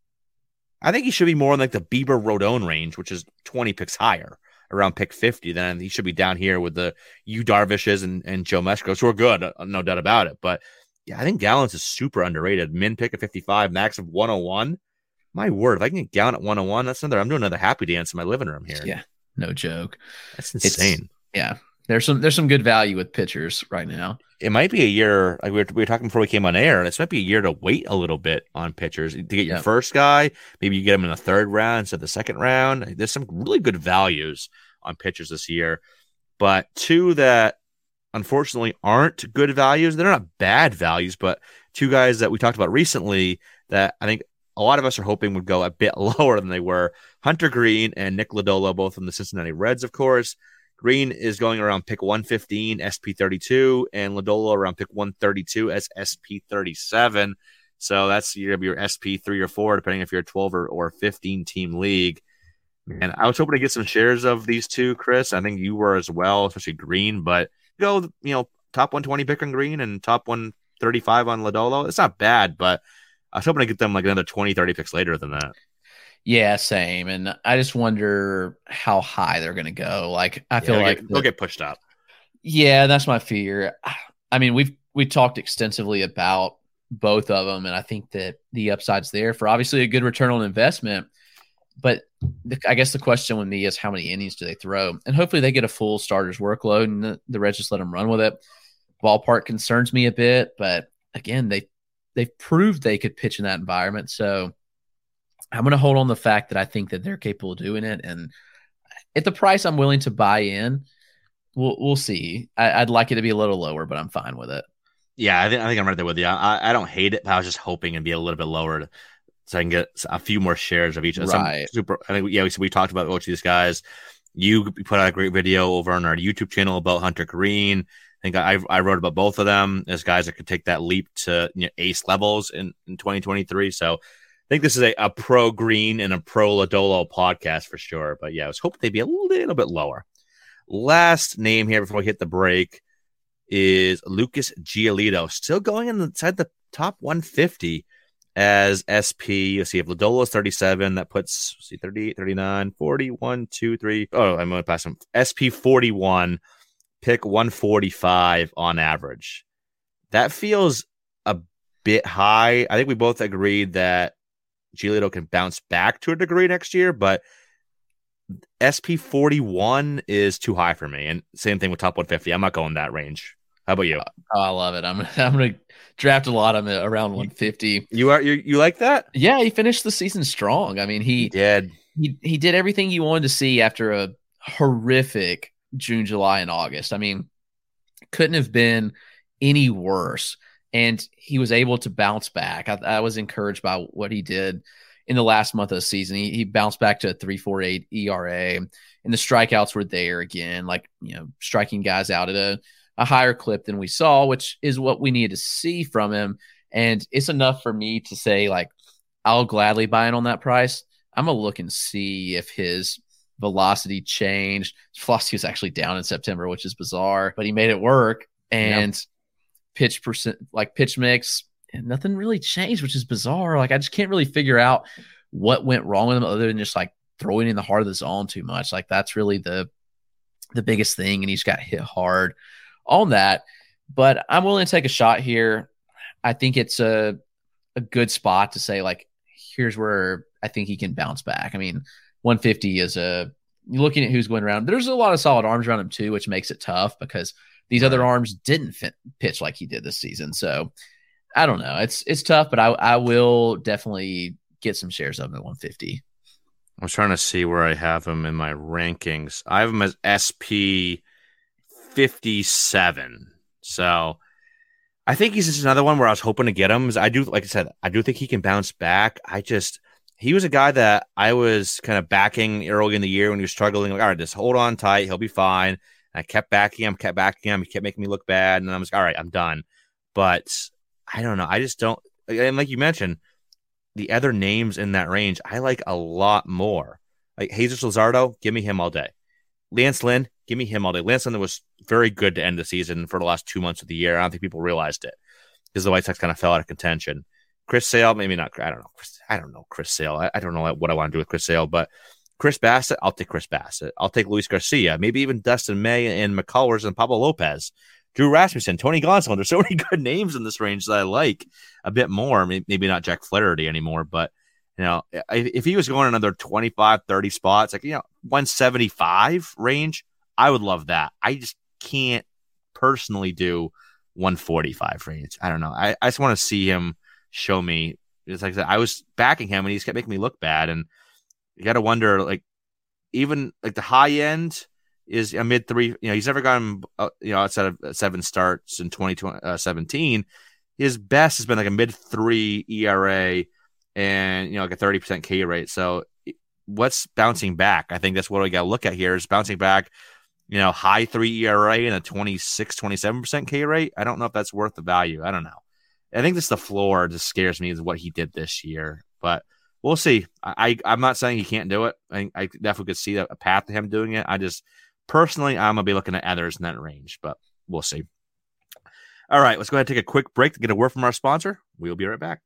I think he should be more in like the Bieber Rodon range, which is 20 picks higher, around pick 50. Then he should be down here with the Yu Darvishes and Joe Musgroves, who are good, no doubt about it. But yeah, I think Gallen's is super underrated. Min pick of 55, max of 101. My word, if I can get Gallen at 101, I'm doing another happy dance in my living room here. Yeah, no joke. That's insane. There's some good value with pitchers right now. It might be a year, like we were talking before we came on air. This might be a year to wait a little bit on pitchers to get your first guy. Maybe you get him in the 3rd round instead of the 2nd round. There's some really good values on pitchers this year, but 2 that unfortunately aren't good values. They're not bad values, but 2 guys that we talked about recently that I think a lot of us are hoping would go a bit lower than they were. Hunter Greene and Nick Lodolo, both from the Cincinnati Reds, of course. Greene is going around pick 115, SP32, and Lodolo around pick 132 as SP37. So that's going to be your SP3 or 4, depending if you're a 12 or 15 team league. And I was hoping to get some shares of these 2, Chris. I think you were as well, especially Greene. But top 120 pick on Greene and top 135 on Lodolo. It's not bad, but I was hoping to get them like another 20, 30 picks later than that. Yeah, same. And I just wonder how high they're going to go. Like, I feel like they'll get pushed up. Yeah, that's my fear. I mean, we talked extensively about both of them, and I think that the upside's there for obviously a good return on investment. But I guess the question with me is how many innings do they throw? And hopefully they get a full starter's workload, and the Reds just let them run with it. Ballpark concerns me a bit, but again, they've proved they could pitch in that environment. So I'm going to hold on the fact that I think that they're capable of doing it. And at the price I'm willing to buy in, we'll see. I'd like it to be a little lower, but I'm fine with it. Yeah, I think I'm right there with you. I don't hate it, but I was just hoping it'd be a little bit lower so I can get a few more shares of each. Right. I think, we talked about both of these guys. You put out a great video over on our YouTube channel about Hunter Greene. I think I wrote about both of them as guys that could take that leap to ace levels in 2023. So I think this is a pro Greene and a pro Lodolo podcast for sure. But yeah, I was hoping they'd be a little bit lower. Last name here before we hit the break is Lucas Giolito, still going inside the top 150 as SP. You'll see if Lodolo is 37, that puts 38, 39, 40, 1, 2, 3. Oh, I'm going to pass him. SP 41, pick 145 on average. That feels a bit high. I think we both agreed that Giolito can bounce back to a degree next year, but SP 41 is too high for me. And same thing with top 150. I'm not going that range. How about you? I love it. I'm going to draft a lot of them around 150. You like that? Yeah, he finished the season strong. I mean, he did everything you wanted to see after a horrific June, July, and August. I mean, couldn't have been any worse. And he was able to bounce back. I was encouraged by what he did in the last month of the season. He bounced back to a 3.48 ERA, and the strikeouts were there again, like, striking guys out at a higher clip than we saw, which is what we needed to see from him. And it's enough for me to say, like, I'll gladly buy in on that price. I'm going to look and see if his velocity changed. His velocity was actually down in September, which is bizarre, but he made it work. And pitch mix, and nothing really changed, which is bizarre. Like, I just can't really figure out what went wrong with him other than just like throwing in the heart of the zone too much. Like, that's really the biggest thing. And he's got hit hard on that, but I'm willing to take a shot here. I think it's a good spot to say, like, here's where I think he can bounce back. I mean, 150 is you're looking at who's going around. There's a lot of solid arms around him too, which makes it tough because these other arms didn't pitch like he did this season. So I don't know. It's tough, but I will definitely get some shares of him at 150. I'm trying to see where I have him in my rankings. I have him as SP 57. So I think he's just another one where I was hoping to get him. Like I said, I do think he can bounce back. He was a guy that I was kind of backing early in the year when he was struggling. Like, all right, just hold on tight. He'll be fine. I kept backing him. He kept making me look bad. And I was like, all right, I'm done. But I don't know. I just don't. And like you mentioned, the other names in that range, I like a lot more. Like Jesus Luzardo, give me him all day. Lance Lynn, give me him all day. Lance Lynn was very good to end the season for the last 2 months of the year. I don't think people realized it because the White Sox kind of fell out of contention. Chris Sale, maybe not. I don't know. Chris Sale. I don't know what I want to do with Chris Sale, but Chris Bassett, I'll take Chris Bassett. I'll take Luis Garcia, maybe even Dustin May and McCullers and Pablo Lopez, Drew Rasmussen, Tony Gonsolin. There's so many good names in this range that I like a bit more. Maybe not Jack Flaherty anymore, but if he was going another 25, 30 spots, like 175 range, I would love that. I just can't personally do 145 range. I don't know. I just want to see him show me. It's like I was backing him and he just kept making me look bad, and you got to wonder, like, even like the high end is a mid 3. He's never gotten outside of 7 starts in 2017. His best has been like a mid 3 ERA and like a 30% K rate. So what's bouncing back? I think that's what we got to look at here is bouncing back. High 3 ERA and a 26, 27% K rate. I don't know if that's worth the value. I don't know. I think the floor just scares me is what he did this year, but we'll see. I'm not saying he can't do it. I definitely could see a path to him doing it. I just personally, I'm going to be looking at others in that range, but we'll see. All right, let's go ahead and take a quick break to get a word from our sponsor. We'll be right back.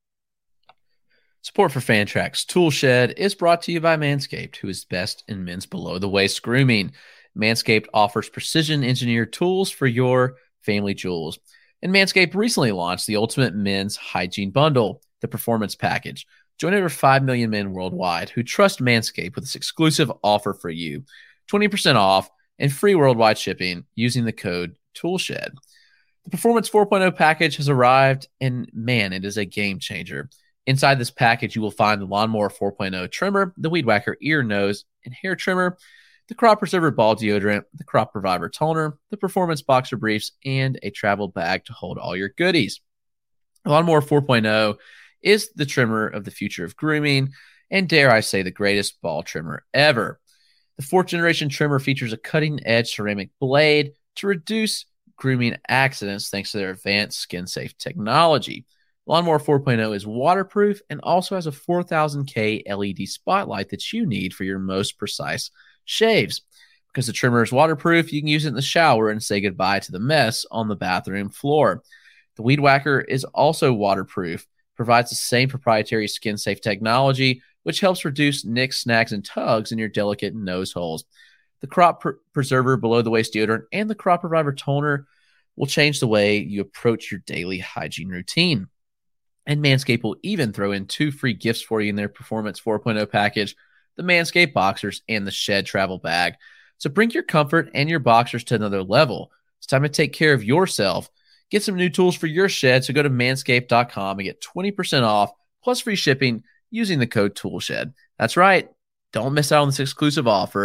Support for Fantrax Tool Shed is brought to you by Manscaped, who is best in men's below-the-waist grooming. Manscaped offers precision-engineered tools for your family jewels. And Manscaped recently launched the Ultimate Men's Hygiene Bundle, the Performance Package. Join over 5 million men worldwide who trust Manscaped with this exclusive offer for you. 20% off and free worldwide shipping using the code TOOLSHED. The Performance 4.0 package has arrived, and man, it is a game changer. Inside this package, you will find the Lawnmower 4.0 trimmer, the Weed Whacker ear, nose, and hair trimmer, the Crop Preserver ball deodorant, the Crop Reviver toner, the Performance boxer briefs, and a travel bag to hold all your goodies. Lawnmower 4.0 is the trimmer of the future of grooming, and dare I say, the greatest ball trimmer ever. The 4th generation trimmer features a cutting-edge ceramic blade to reduce grooming accidents thanks to their advanced skin-safe technology. Lawnmower 4.0 is waterproof and also has a 4000K LED spotlight that you need for your most precise shaves. Because the trimmer is waterproof, you can use it in the shower and say goodbye to the mess on the bathroom floor. The Weed Whacker is also waterproof, provides the same proprietary skin-safe technology, which helps reduce nicks, snags, and tugs in your delicate nose holes. The Crop Preserver below-the-waist deodorant and the Crop Reviver toner will change the way you approach your daily hygiene routine. And Manscaped will even throw in 2 free gifts for you in their Performance 4.0 package, the Manscaped Boxers and the Shed Travel Bag. So bring your comfort and your boxers to another level. It's time to take care of yourself. Get some new tools for your shed, so go to manscaped.com and get 20% off plus free shipping using the code TOOLSHED. That's right. Don't miss out on this exclusive offer.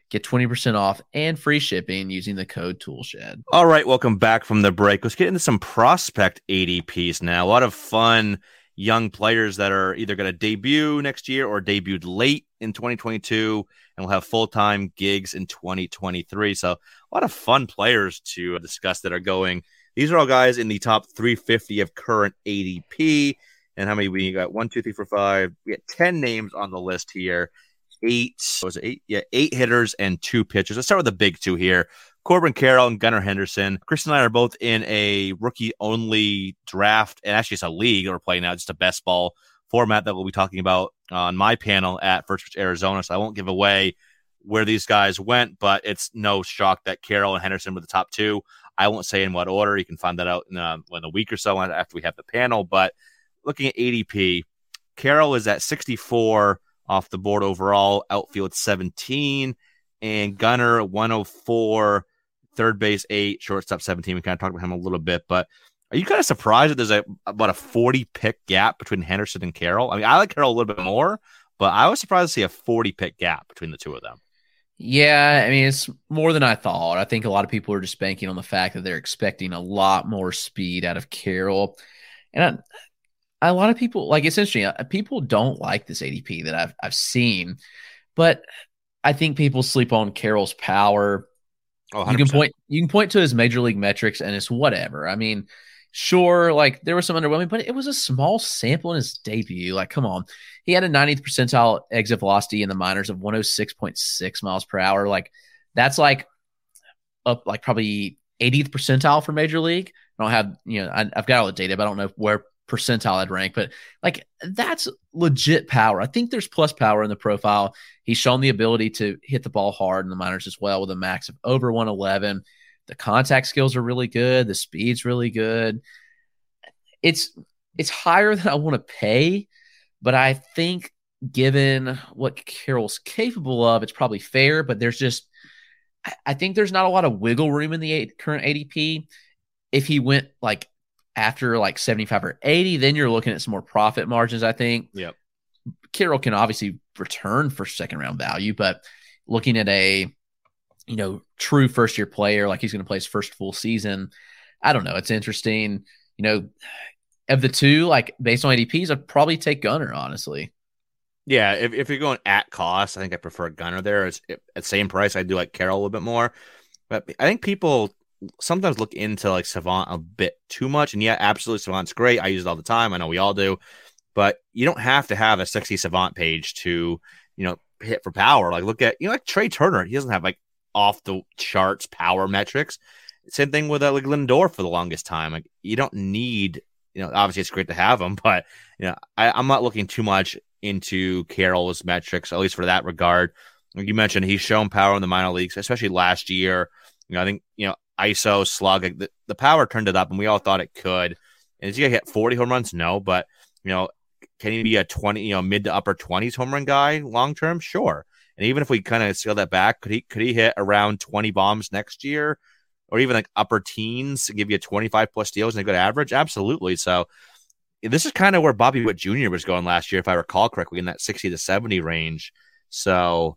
Get 20% off and free shipping using the code TOOLSHED. All right, welcome back from the break. Let's get into some prospect ADPs now. A lot of fun young players that are either going to debut next year or debuted late in 2022 and will have full-time gigs in 2023. So a lot of fun players to discuss that are going. These are all guys in the top 350 of current ADP. And how many we got? 1, 2, 3, 4, 5. We got 10 names on the list here. Eight hitters and 2 pitchers. Let's start with the big 2 here. Corbin Carroll and Gunnar Henderson. Chris and I are both in a rookie-only draft, and actually it's a league that we're playing now, just a best ball format that we'll be talking about on my panel at First Pitch Arizona, so I won't give away where these guys went, but it's no shock that Carroll and Henderson were the top 2. I won't say in what order. You can find that out in a week or so after we have the panel, but looking at ADP, Carroll is at 64 off the board overall, outfield 17, and Gunnar 104, third base 8, shortstop 17. We kind of talked about him a little bit, but are you kind of surprised that there's about a 40 pick gap between Henderson and Carroll? I mean, I like Carroll a little bit more, but I was surprised to see a 40 pick gap between the two of them. Yeah, I mean, it's more than I thought. I think a lot of people are just banking on the fact that they're expecting a lot more speed out of Carroll. And a lot of people, like, it's interesting. People don't like this ADP that I've seen, but I think people sleep on Carroll's power. Oh, you can point to his major league metrics, and it's whatever. I mean, sure, like there was some underwhelming, but it was a small sample in his debut. Like, come on, he had a 90th percentile exit velocity in the minors of 106.6 miles per hour. Like, that's like up like probably 80th percentile for major league. I don't have, I've got all the data, but I don't know where percentile I'd rank, but like that's legit power. I think there's plus power in the profile. He's shown the ability to hit the ball hard in the minors as well with a max of over 111. The contact skills are really good. The speed's really good. It's higher than I want to pay, but I think given what Carroll's capable of, it's probably fair, but I think there's not a lot of wiggle room in the current ADP. If he went like after like 75 or 80, then you're looking at some more profit margins, I think. Yep. Carroll can obviously return for second round value, but looking at a, true first year player, like he's going to play his first full season, I don't know. It's interesting. Of the two, like based on ADPs, I'd probably take Gunnar, honestly. Yeah, if you're going at cost, I think I prefer Gunnar there. At the same price, I do like Carroll a little bit more. But I think people sometimes look into like Savant a bit too much. And yeah, absolutely, Savant's great. I use it all the time. I know we all do. But you don't have to have a 60 Savant page to, hit for power. Like look at, like Trey Turner. He doesn't have like off the charts power metrics. Same thing with like Lindor for the longest time. Like you don't need, obviously it's great to have him, but I'm not looking too much into Carroll's metrics, at least for that regard. Like you mentioned, he's shown power in the minor leagues, especially last year. I think, ISO slug, like the power turned it up and we all thought it could. And is he gonna hit 40 home runs? No, but can he be a 20, mid to upper 20s home run guy long term? Sure. And even if we kind of scale that back, could he hit around 20 bombs next year, or even like upper teens to give you 25 plus steals and a good average? Absolutely. So this is kind of where Bobby Witt Jr. was going last year, if I recall correctly, in that 60 to 70 range. So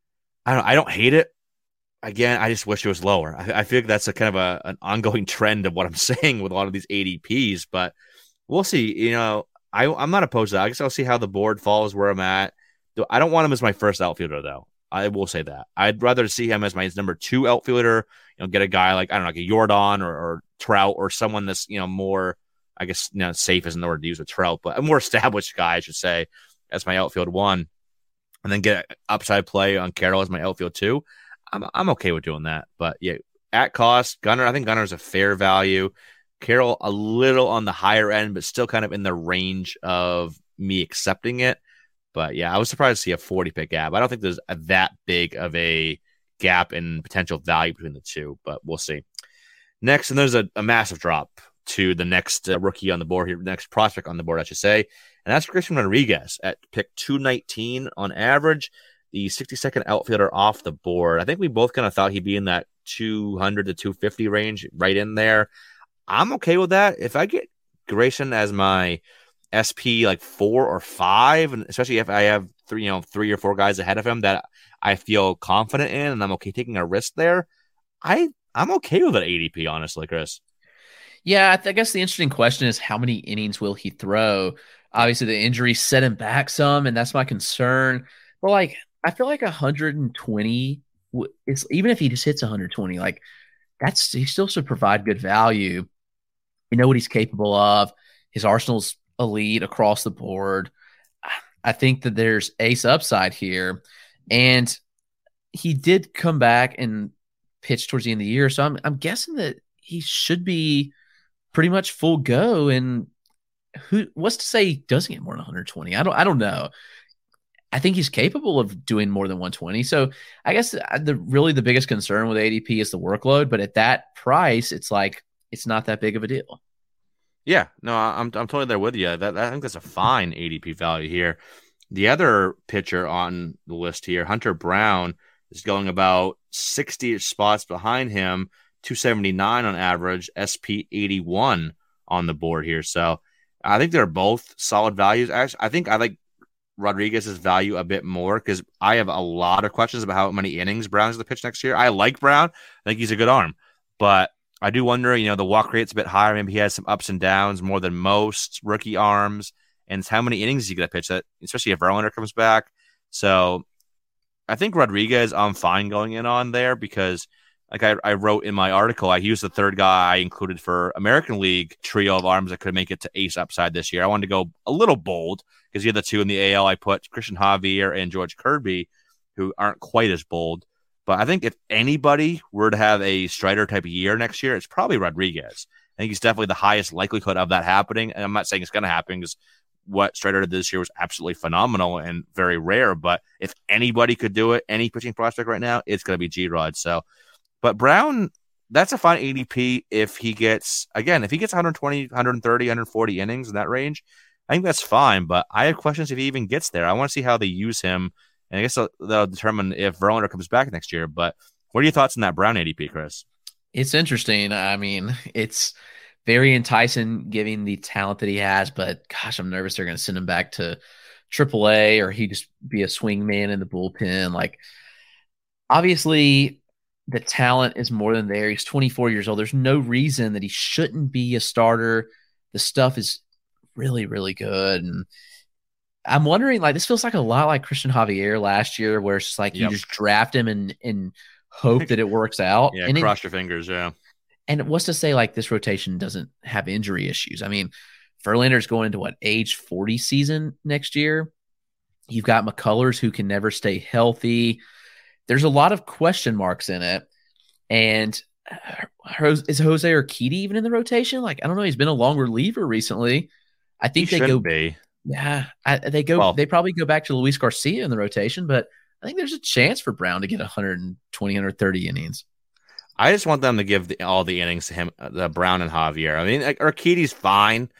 I don't hate it. Again, I just wish it was lower. I feel like that's a kind of an ongoing trend of what I'm saying with a lot of these ADPs, but we'll see. I'm not opposed to that. I guess I'll see how the board falls where I'm at. I don't want him as my first outfielder, though. I will say that. I'd rather see him as my number 2 outfielder, get a guy like, I don't know, like a Jordan or Trout or someone that's, more, I guess, safe isn't the word to use with Trout, but a more established guy, I should say, as my outfield 1, and then get upside play on Carroll as my outfield 2. I'm okay with doing that. But yeah, at cost, Gunnar, I think Gunnar's a fair value. Carroll a little on the higher end, but still kind of in the range of me accepting it. But yeah, I was surprised to see a 40 pick gap. I don't think there's that big of a gap in potential value between the two, but we'll see. Next, and there's a massive drop to the next rookie on the board here, next prospect on the board, I should say. And that's Christian Rodriguez at pick 219 on average, the 62nd outfielder off the board. I think we both kind of thought he'd be in that 200 to 250 range, right in there. I'm okay with that. If I get Grayson as my SP like 4 or 5, and especially if I have 3 or 4 guys ahead of him that I feel confident in, and I'm okay taking a risk there, I'm okay with an ADP, honestly, Chris. Yeah, I guess the interesting question is how many innings will he throw? Obviously, the injury set him back some, and that's my concern. But like, I feel like 120 is even if he just hits 120, like he still should provide good value. You know what he's capable of. His arsenal's elite across the board. I think that there's ace upside here, and he did come back and pitch towards the end of the year, so I'm guessing that he should be pretty much full go. And what's to say he doesn't get more than 120? I don't know. I think he's capable of doing more than 120. So I guess the biggest concern with ADP is the workload. But at that price, it's like it's not that big of a deal. Yeah, no, I'm totally there with you. I think that's a fine ADP value here. The other pitcher on the list here, Hunter Brown, is going about 60 spots behind him, 279 on average, SP 81 on the board here. So I think they're both solid values. Actually, I think I like Rodriguez's value a bit more because I have a lot of questions about how many innings Brown's going to pitch next year. I like Brown. I think he's a good arm. But I do wonder, the walk rate's a bit higher. Maybe he has some ups and downs more than most rookie arms. And it's how many innings is he going to pitch that, especially if Verlander comes back. So I think Rodriguez, I'm fine going in on there because, like I wrote in my article, he was the third guy I included for American League trio of arms that could make it to ace upside this year. I wanted to go a little bold because the other two in the AL, I put Christian Javier and George Kirby, who aren't quite as bold. But I think if anybody were to have a Strider type of year next year, it's probably Rodriguez. I think he's definitely the highest likelihood of that happening. And I'm not saying it's going to happen because what Strider did this year was absolutely phenomenal and very rare. But if anybody could do it, any pitching prospect right now, it's going to be G-Rod. So, but Brown, that's a fine ADP if he gets 120, 130, 140 innings in that range. I think that's fine, but I have questions if he even gets there. I want to see how they use him. And I guess they'll determine if Verlander comes back next year. But what are your thoughts on that Brown ADP, Chris? It's interesting. I mean, it's very enticing given the talent that he has, but gosh, I'm nervous they're going to send him back to AAA or he just be a swing man in the bullpen. Like, obviously, the talent is more than there. He's 24 years old. There's no reason that he shouldn't be a starter. The stuff is really, really good. And I'm wondering, like, this feels like a lot like Christian Javier last year, where it's just like you just draft him and hope that it works out. Yeah, and cross your fingers, yeah. And what's to say, like, this rotation doesn't have injury issues? I mean, Verlander's going into age 40 season next year. You've got McCullers who can never stay healthy. There's a lot of question marks in it. And is Jose Urquidy even in the rotation? Like, I don't know. He's been a long reliever recently. I think they go. Yeah, they go. Well, they probably go back to Luis Garcia in the rotation, but I think there's a chance for Brown to get 120, 130 innings. I just want them to give all the innings to him, the Brown and Javier. I mean, like, Urquidy's fine,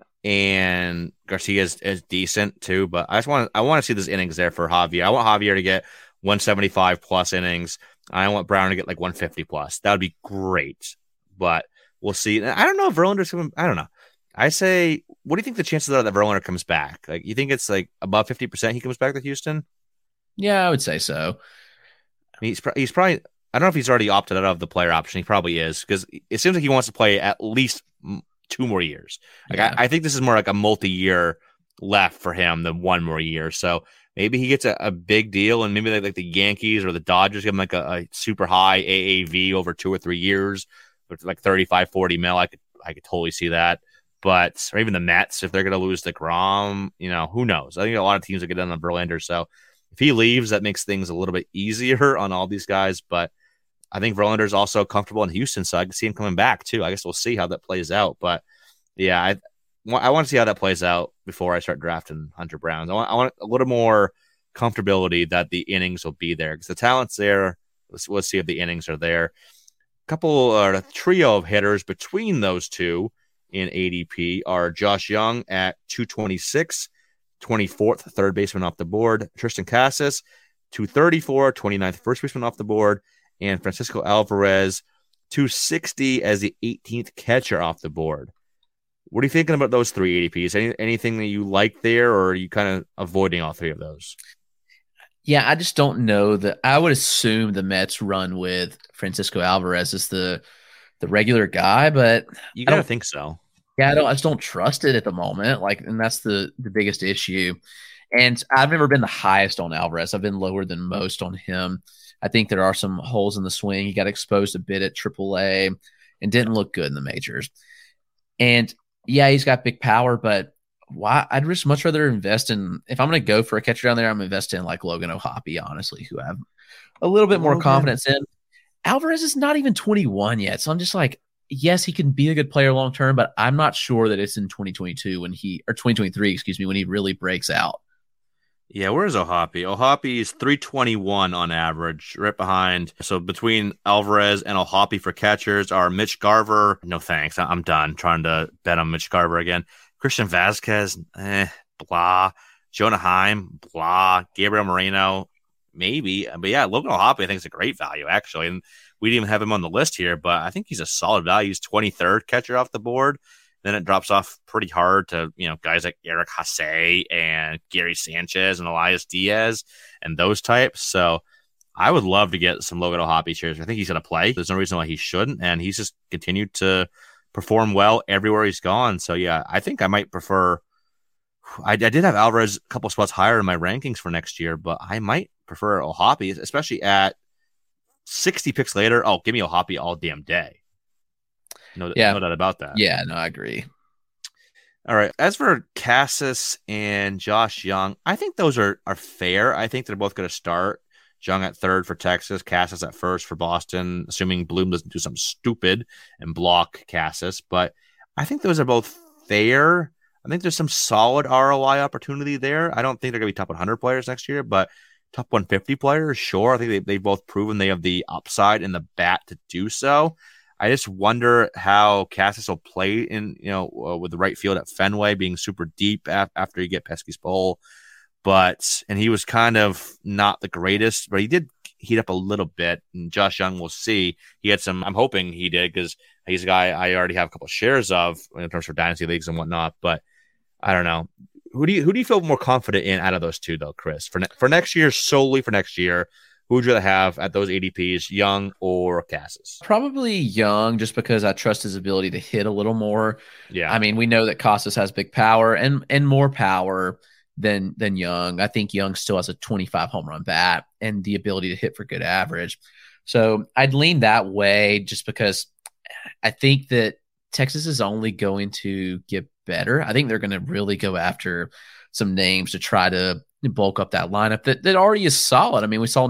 and Garcia is decent too. But I want to see those innings there for Javier. I want Javier to get 175 plus innings. I want Brown to get like 150 plus. That would be great. But we'll see. I don't know if Verlander's coming. I don't know. I say, what do you think the chances are that Verlander comes back? Like, you think it's like above 50% he comes back to Houston? Yeah, I would say so. I mean, he's probably. I don't know if he's already opted out of the player option. He probably is because it seems like he wants to play at least 2 more years. Like, yeah. I think this is more like a multi-year left for him than 1 more year. So maybe he gets a big deal, and maybe like the Yankees or the Dodgers give him like a super high AAV over 2 or 3 years, with like 35, 40 mil. I could totally see that. But or even the Mets, if they're going to lose DeGrom, who knows? I think a lot of teams will get done on Verlander. So if he leaves, that makes things a little bit easier on all these guys. But I think Verlander is also comfortable in Houston, so I can see him coming back too. I guess we'll see how that plays out. But yeah, I want to see how that plays out before I start drafting Hunter Brown. I want a little more comfortability that the innings will be there because the talent's there. Let's see if the innings are there. A trio of hitters between those two in ADP are Josh Young at 226, 24th third baseman off the board. Tristan Casas, 234, 29th first baseman off the board. And Francisco Alvarez, 260 as the 18th catcher off the board. What are you thinking about those 3 ADPs? Anything that you like there, or are you kind of avoiding all 3 of those? Yeah, I just don't know that. I would assume the Mets run with Francisco Alvarez as the regular guy, but You I got to don't. think so. Yeah, I just don't trust it at the moment. Like, and that's the biggest issue. And I've never been the highest on Alvarez. I've been lower than most on him. I think there are some holes in the swing. He got exposed a bit at AAA and didn't look good in the majors. And yeah, he's got big power, but why? I'd just much rather invest in. If I'm going to go for a catcher down there, I'm investing in like Logan O'Hoppe, honestly, who I have a little bit more confidence in. Alvarez is not even 21 yet, so I'm just like, yes, he can be a good player long term, but I'm not sure that it's in 2022 or 2023, excuse me, when he really breaks out. Yeah, where's O'Hoppe? O'Hoppe is 321 on average, right behind. So between Alvarez and O'Hoppe for catchers are Mitch Garver. No thanks. I'm done trying to bet on Mitch Garver again. Christian Vasquez, blah. Jonah Heim, blah. Gabriel Moreno, maybe. But yeah, Logan O'Hoppe I think is a great value, actually. And we didn't even have him on the list here, but I think he's a solid value. He's 23rd catcher off the board. Then it drops off pretty hard to, guys like Eric Hasse and Gary Sanchez and Elias Diaz and those types. So I would love to get some Logan O'Hoppe shares. I think he's going to play. There's no reason why he shouldn't. And he's just continued to perform well everywhere he's gone. So yeah, I think I might prefer. I did have Alvarez a couple spots higher in my rankings for next year, but I might prefer O'Hoppe, especially at 60 picks later. Oh, give me O'Hoppe all damn day. No doubt about that. Yeah, no, I agree. All right. As for Casas and Josh Young, I think those are fair. I think they're both going to start. Young at third for Texas, Casas at first for Boston, assuming Bloom doesn't do something stupid and block Casas. But I think those are both fair. I think there's some solid ROI opportunity there. I don't think they're going to be top 100 players next year, but top 150 players, sure. I think they've both proven they have the upside and the bat to do so. I just wonder how Casas will play in, with the right field at Fenway being super deep after you get Pesky's Bowl. And he was kind of not the greatest, but he did heat up a little bit. And Josh Young, we'll see. He had some, I'm hoping he did, because he's a guy I already have a couple of shares of in terms of dynasty leagues and whatnot. But I don't know. Who do you feel more confident in out of those two, though, Chris? For next year, solely for next year, who would you rather have at those ADPs, Young or Casas? Probably Young, just because I trust his ability to hit a little more. Yeah. I mean, we know that Casas has big power and more power than Young. I think Young still has a 25 home run bat and the ability to hit for good average. So I'd lean that way, just because I think that Texas is only going to get better. I think they're going to really go after some names to try to bulk up that lineup that already is solid. I mean, we saw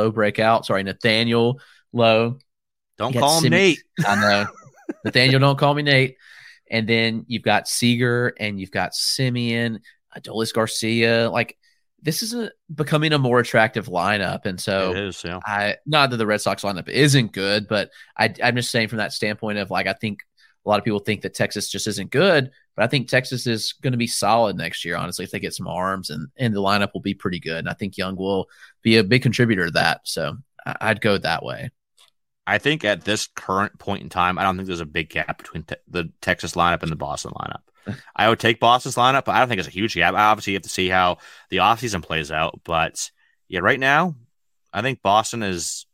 Nathaniel Lowe. Don't call him Nate. I know. Nathaniel, don't call me Nate. And then you've got Seager and you've got Simeon, Adolis Garcia. Like, this is becoming a more attractive lineup. And so it is, yeah. Not that the Red Sox lineup isn't good, but I'm just saying from that standpoint of, like, I think a lot of people think that Texas just isn't good, but I think Texas is going to be solid next year, honestly, if they get some arms, and the lineup will be pretty good. And I think Young will be a big contributor to that. So I'd go that way. I think at this current point in time, I don't think there's a big gap between the Texas lineup and the Boston lineup. I would take Boston's lineup, but I don't think it's a huge gap. Obviously, you have to see how the offseason plays out. But yeah, right now, I think Boston is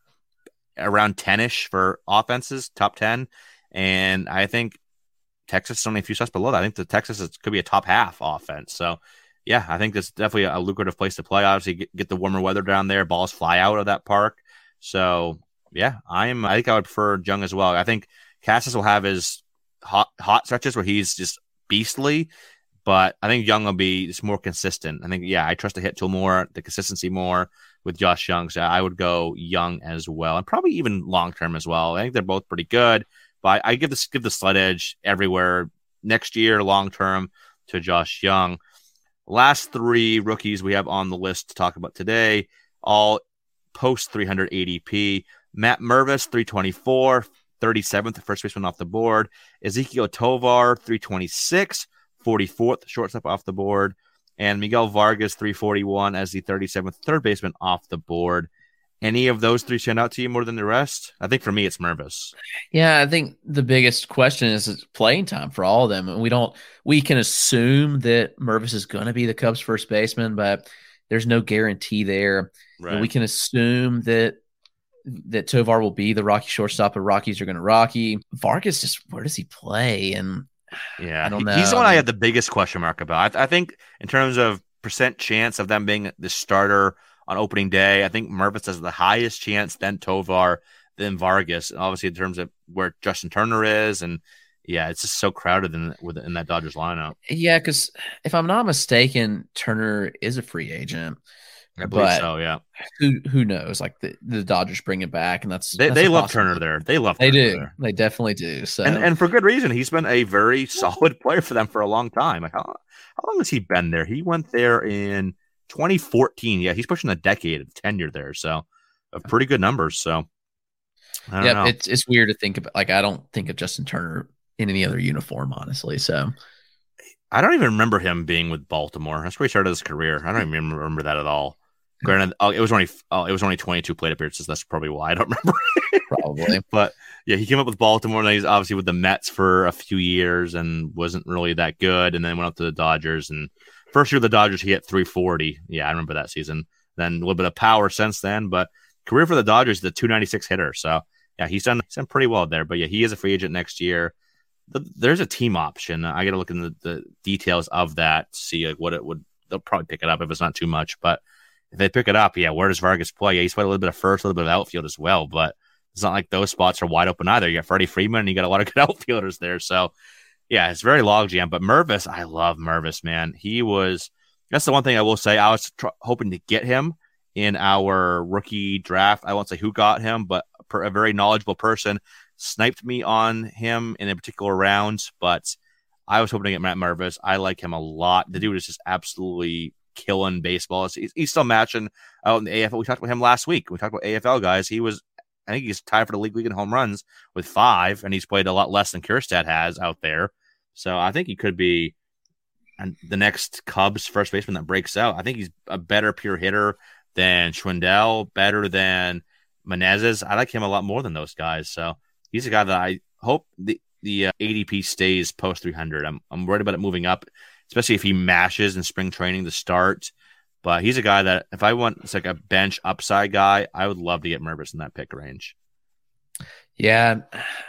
around 10-ish for offenses, top 10. And I think Texas is only a few steps below that. I think the Texas could be a top half offense. So, yeah, I think that's definitely a lucrative place to play. Obviously, get the warmer weather down there. Balls fly out of that park. So, yeah, I think I would prefer Young as well. I think Casas will have his hot stretches where he's just beastly, but I think Young will be just more consistent. I think, yeah, I trust the hit tool more, the consistency more with Josh Young. So I would go Young as well, and probably even long term as well. I think they're both pretty good. But I give the slight edge everywhere next year, long term, to Josh Young. Last three rookies we have on the list to talk about today, all post 300 ADP. Matt Mervis, 324, 37th first baseman off the board. Ezequiel Tovar, 326, 44th shortstop off the board. And Miguel Vargas, 341 as the 37th third baseman off the board. Any of those three stand out to you more than the rest? I think for me, it's Mervis. Yeah, I think the biggest question is playing time for all of them. And we can assume that Mervis is going to be the Cubs first baseman, but There's no guarantee there. Right. And we can assume that Tovar will be the Rocky shortstop, but Rockies are going to Rocky. Vargas, just where does he play? And yeah, I don't know. He's the one I have the biggest question mark about. I think in terms of percent chance of them being the starter on opening day, I think Mervis has the highest chance, then Tovar, then Vargas. And obviously, in terms of where Justin Turner is, and yeah, it's just so crowded in that Dodgers lineup. Yeah, because if I'm not mistaken, Turner is a free agent. I believe so. Yeah. Who knows? Like the Dodgers bring it back, and they love Turner there. They love. They Turner do. there. They definitely do. So and for good reason. He's been a very solid player for them for a long time. Like how long has he been there? He went there in 2014. Yeah, he's pushing a decade of tenure there. So, pretty good numbers. So, I don't know. It's weird to think about. Like I don't think of Justin Turner in any other uniform, honestly. So, I don't even remember him being with Baltimore. That's where he started his career. I don't even remember that at all. Granted, it was only 22 plate appearances. That's probably why I don't remember. Probably, but yeah, he came up with Baltimore, and he's obviously with the Mets for a few years and wasn't really that good. And then went up to the Dodgers. And first year of the Dodgers, he hit 340. Yeah, I remember that season. Then a little bit of power since then, but career for the Dodgers, the 296 hitter. So yeah, he's done pretty well there. But yeah, he is a free agent next year. There's a team option. I got to look in the details of that to see like what it would. They'll probably pick it up if it's not too much, but. If they pick it up, yeah, where does Vargas play? Yeah, he's played a little bit of first, a little bit of outfield as well, but it's not like those spots are wide open either. You got Freddie Freeman, and you got a lot of good outfielders there. So, yeah, it's very logjam. But Mervis, I love Mervis, man. That's the one thing I will say. I was hoping to get him in our rookie draft. I won't say who got him, but a very knowledgeable person sniped me on him in a particular round. But I was hoping to get Matt Mervis. I like him a lot. The dude is just absolutely killing baseball. He's still matching out in the AFL. We talked about him last week. We talked about AFL guys. I think he's tied for the league in home runs with 5, and he's played a lot less than Kjerstad has out there. So I think he could be the next Cubs first baseman that breaks out. I think he's a better pure hitter than Schwindel, better than Menezes. I like him a lot more than those guys. So he's a guy that I hope the ADP stays post 300. I'm worried about it moving up, especially if he mashes in spring training to start. But he's a guy that if I want, it's like a bench upside guy, I would love to get Mervis in that pick range. Yeah,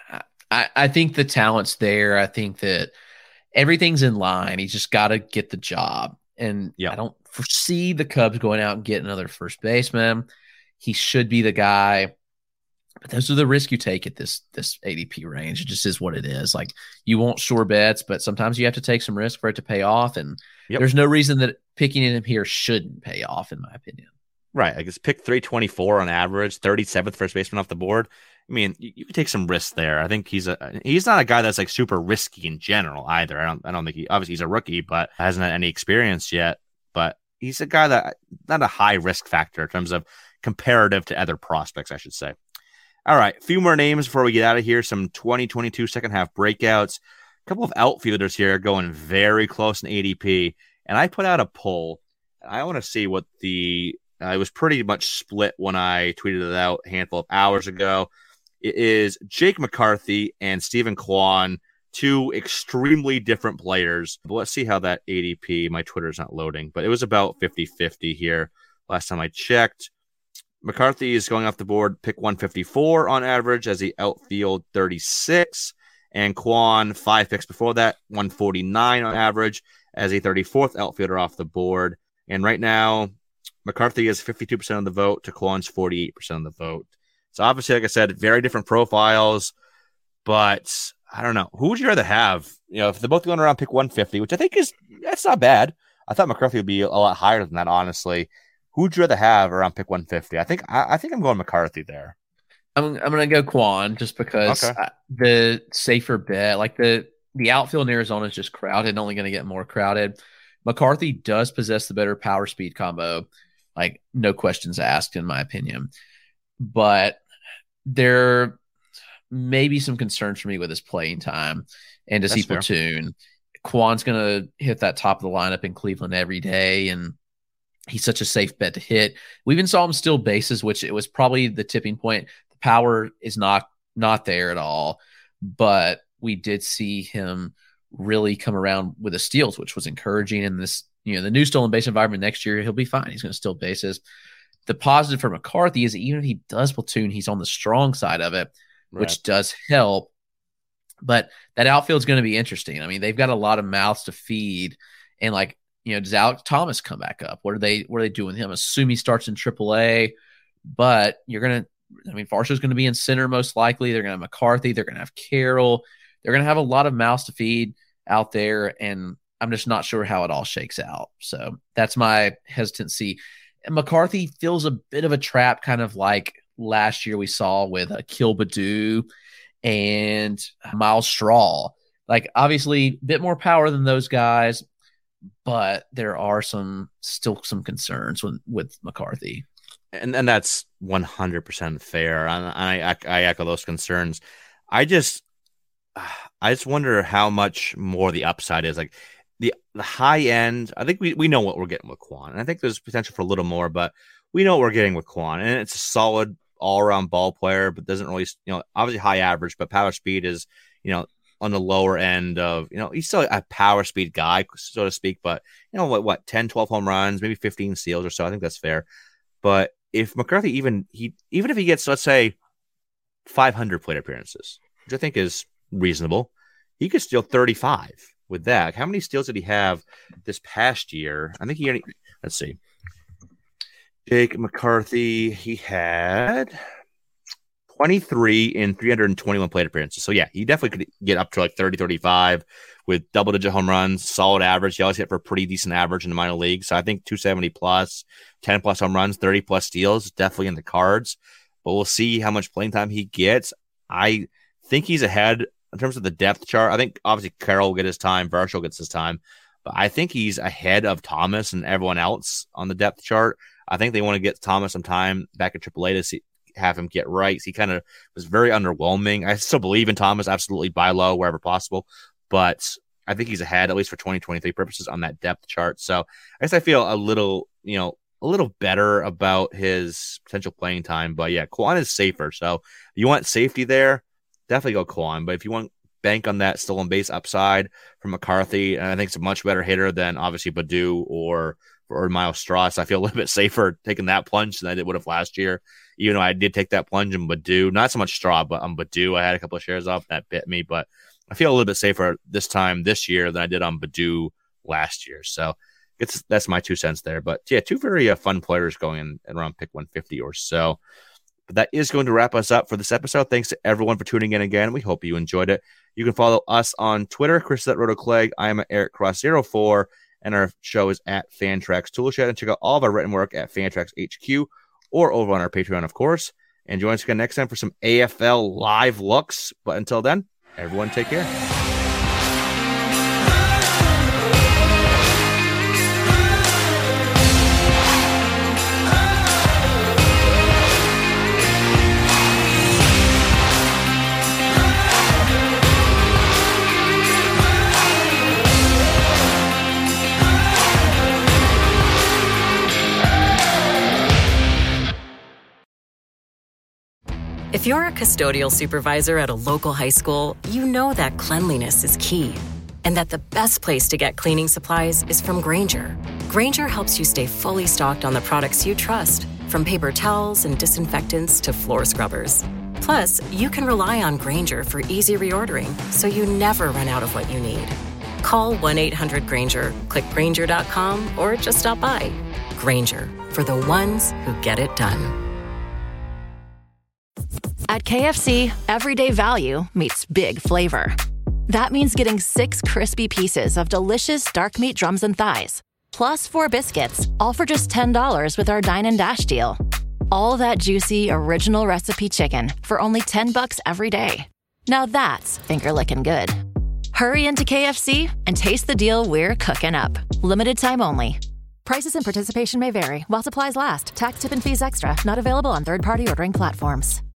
I think the talent's there. I think that everything's in line. He's just got to get the job. And I don't foresee the Cubs going out and getting another first baseman. He should be the guy. But those are the risks you take at this ADP range. It just is what it is. Like you want sure bets, but sometimes you have to take some risk for it to pay off. And there's no reason that picking him here shouldn't pay off, in my opinion. Right. Like it's pick 324 on average, 37th first baseman off the board. I mean, you can take some risks there. I think he's not a guy that's like super risky in general either. I don't think obviously he's a rookie, but hasn't had any experience yet. But he's a guy that not a high risk factor in terms of comparative to other prospects, I should say. All right, a few more names before we get out of here. Some 2022 second half breakouts. A couple of outfielders here going very close in ADP. And I put out a poll. I want to see what it was pretty much split when I tweeted it out a handful of hours ago. It is Jake McCarthy and Stephen Kwan, 2 extremely different players. But let's see how that ADP, my Twitter's not loading, but it was about 50-50 here last time I checked. McCarthy is going off the board, pick 154 on average as the outfield 36, and Kwan 5 picks before that, 149 on average as a 34th outfielder off the board. And right now, McCarthy is 52% of the vote to Kwan's 48% of the vote. So obviously, like I said, very different profiles, but I don't know. Who would you rather have? You know, if they're both going around pick 150, which I think that's not bad. I thought McCarthy would be a lot higher than that, honestly. Who would you rather have around pick 150? I think I'm going McCarthy there. I'm going to go Kwan just because the safer bet, like the outfield in Arizona is just crowded and only going to get more crowded. McCarthy does possess the better power speed combo, like no questions asked, in my opinion. But there may be some concerns for me with his playing time. And does he platoon? Kwan's going to hit that top of the lineup in Cleveland every day, and he's such a safe bet to hit. We even saw him steal bases, which it was probably the tipping point. The power is not there at all, but we did see him really come around with the steals, which was encouraging in this, the new stolen base environment next year. He'll be fine. He's going to steal bases. The positive for McCarthy is even if he does platoon, he's on the strong side of it, which does help. But that outfield is going to be interesting. I mean, they've got a lot of mouths to feed, and does Alex Thomas come back up? What are they doing with him? Assume he starts in AAA, but Varsho's going to be in center most likely. They're going to have McCarthy. They're going to have Carroll. They're going to have a lot of mouths to feed out there, and I'm just not sure how it all shakes out. So that's my hesitancy. And McCarthy feels a bit of a trap, kind of like last year we saw with Akil Baddoo and Miles Straw. Obviously, a bit more power than those guys, but there are still some concerns with McCarthy. And that's 100% fair. I echo those concerns. I just wonder how much more the upside is. The high end, I think we know what we're getting with Kwan. And I think there's potential for a little more, but we know what we're getting with Kwan. And it's a solid all-around ball player, but doesn't really, obviously high average, but power speed is, on the lower end of, he's still a power speed guy, so to speak, but, 10, 12 home runs, maybe 15 steals or so. I think that's fair. But if McCarthy, even if he gets, let's say, 500 plate appearances, which I think is reasonable, he could steal 35 with that. How many steals did he have this past year? I think let's see. Jake McCarthy, he had 23 in 321 plate appearances. So, yeah, he definitely could get up to 30, 35 with double-digit home runs, solid average. He always hit for a pretty decent average in the minor league. So, I think 270-plus, 10-plus home runs, 30-plus steals, definitely in the cards. But we'll see how much playing time he gets. I think he's ahead in terms of the depth chart. I think, obviously, Carroll will get his time. Varsho gets his time. But I think he's ahead of Thomas and everyone else on the depth chart. I think they want to get Thomas some time back at AAA to have him get right. He kind of was very underwhelming. I still believe in Thomas, absolutely buy low wherever possible, but I think he's ahead, at least for 2023 purposes, on that depth chart. So I guess I feel a little better about his potential playing time. But yeah, Kwan is safer. So if you want safety there, definitely go Kwan. But if you want bank on that stolen base upside from McCarthy, and I think it's a much better hitter than obviously Baddoo or Miles Straw. So I feel a little bit safer taking that plunge than I would have last year. Even though I did take that plunge in Baddoo, not so much Straw, but on Baddoo, I had a couple of shares off that bit me. But I feel a little bit safer this year than I did on Baddoo last year. So that's my 2 cents there. But yeah, two very fun players going in around pick 150 or so. But that is going to wrap us up for this episode. Thanks to everyone for tuning in again. We hope you enjoyed it. You can follow us on Twitter, Chris at RotoClegg. I am at Eric Cross 04. And our show is at Fantrax Toolshed. And check out all of our written work at Fantrax HQ or over on our Patreon, of course. And join us again next time for some AFL live looks. But until then, everyone take care. If you're a custodial supervisor at a local high school, you know that cleanliness is key and that the best place to get cleaning supplies is from Grainger. Grainger helps you stay fully stocked on the products you trust, from paper towels and disinfectants to floor scrubbers. Plus, you can rely on Grainger for easy reordering, so you never run out of what you need. Call 1-800-GRAINGER, click Grainger.com, or just stop by. Grainger, for the ones who get it done. At KFC, everyday value meets big flavor. That means getting 6 crispy pieces of delicious dark meat drums and thighs, plus 4 biscuits, all for just $10 with our Dine and Dash deal. All that juicy, original recipe chicken for only $10 every day. Now that's finger-licking good. Hurry into KFC and taste the deal we're cooking up. Limited time only. Prices and participation may vary while supplies last. Tax, tip, and fees extra. Not available on third-party ordering platforms.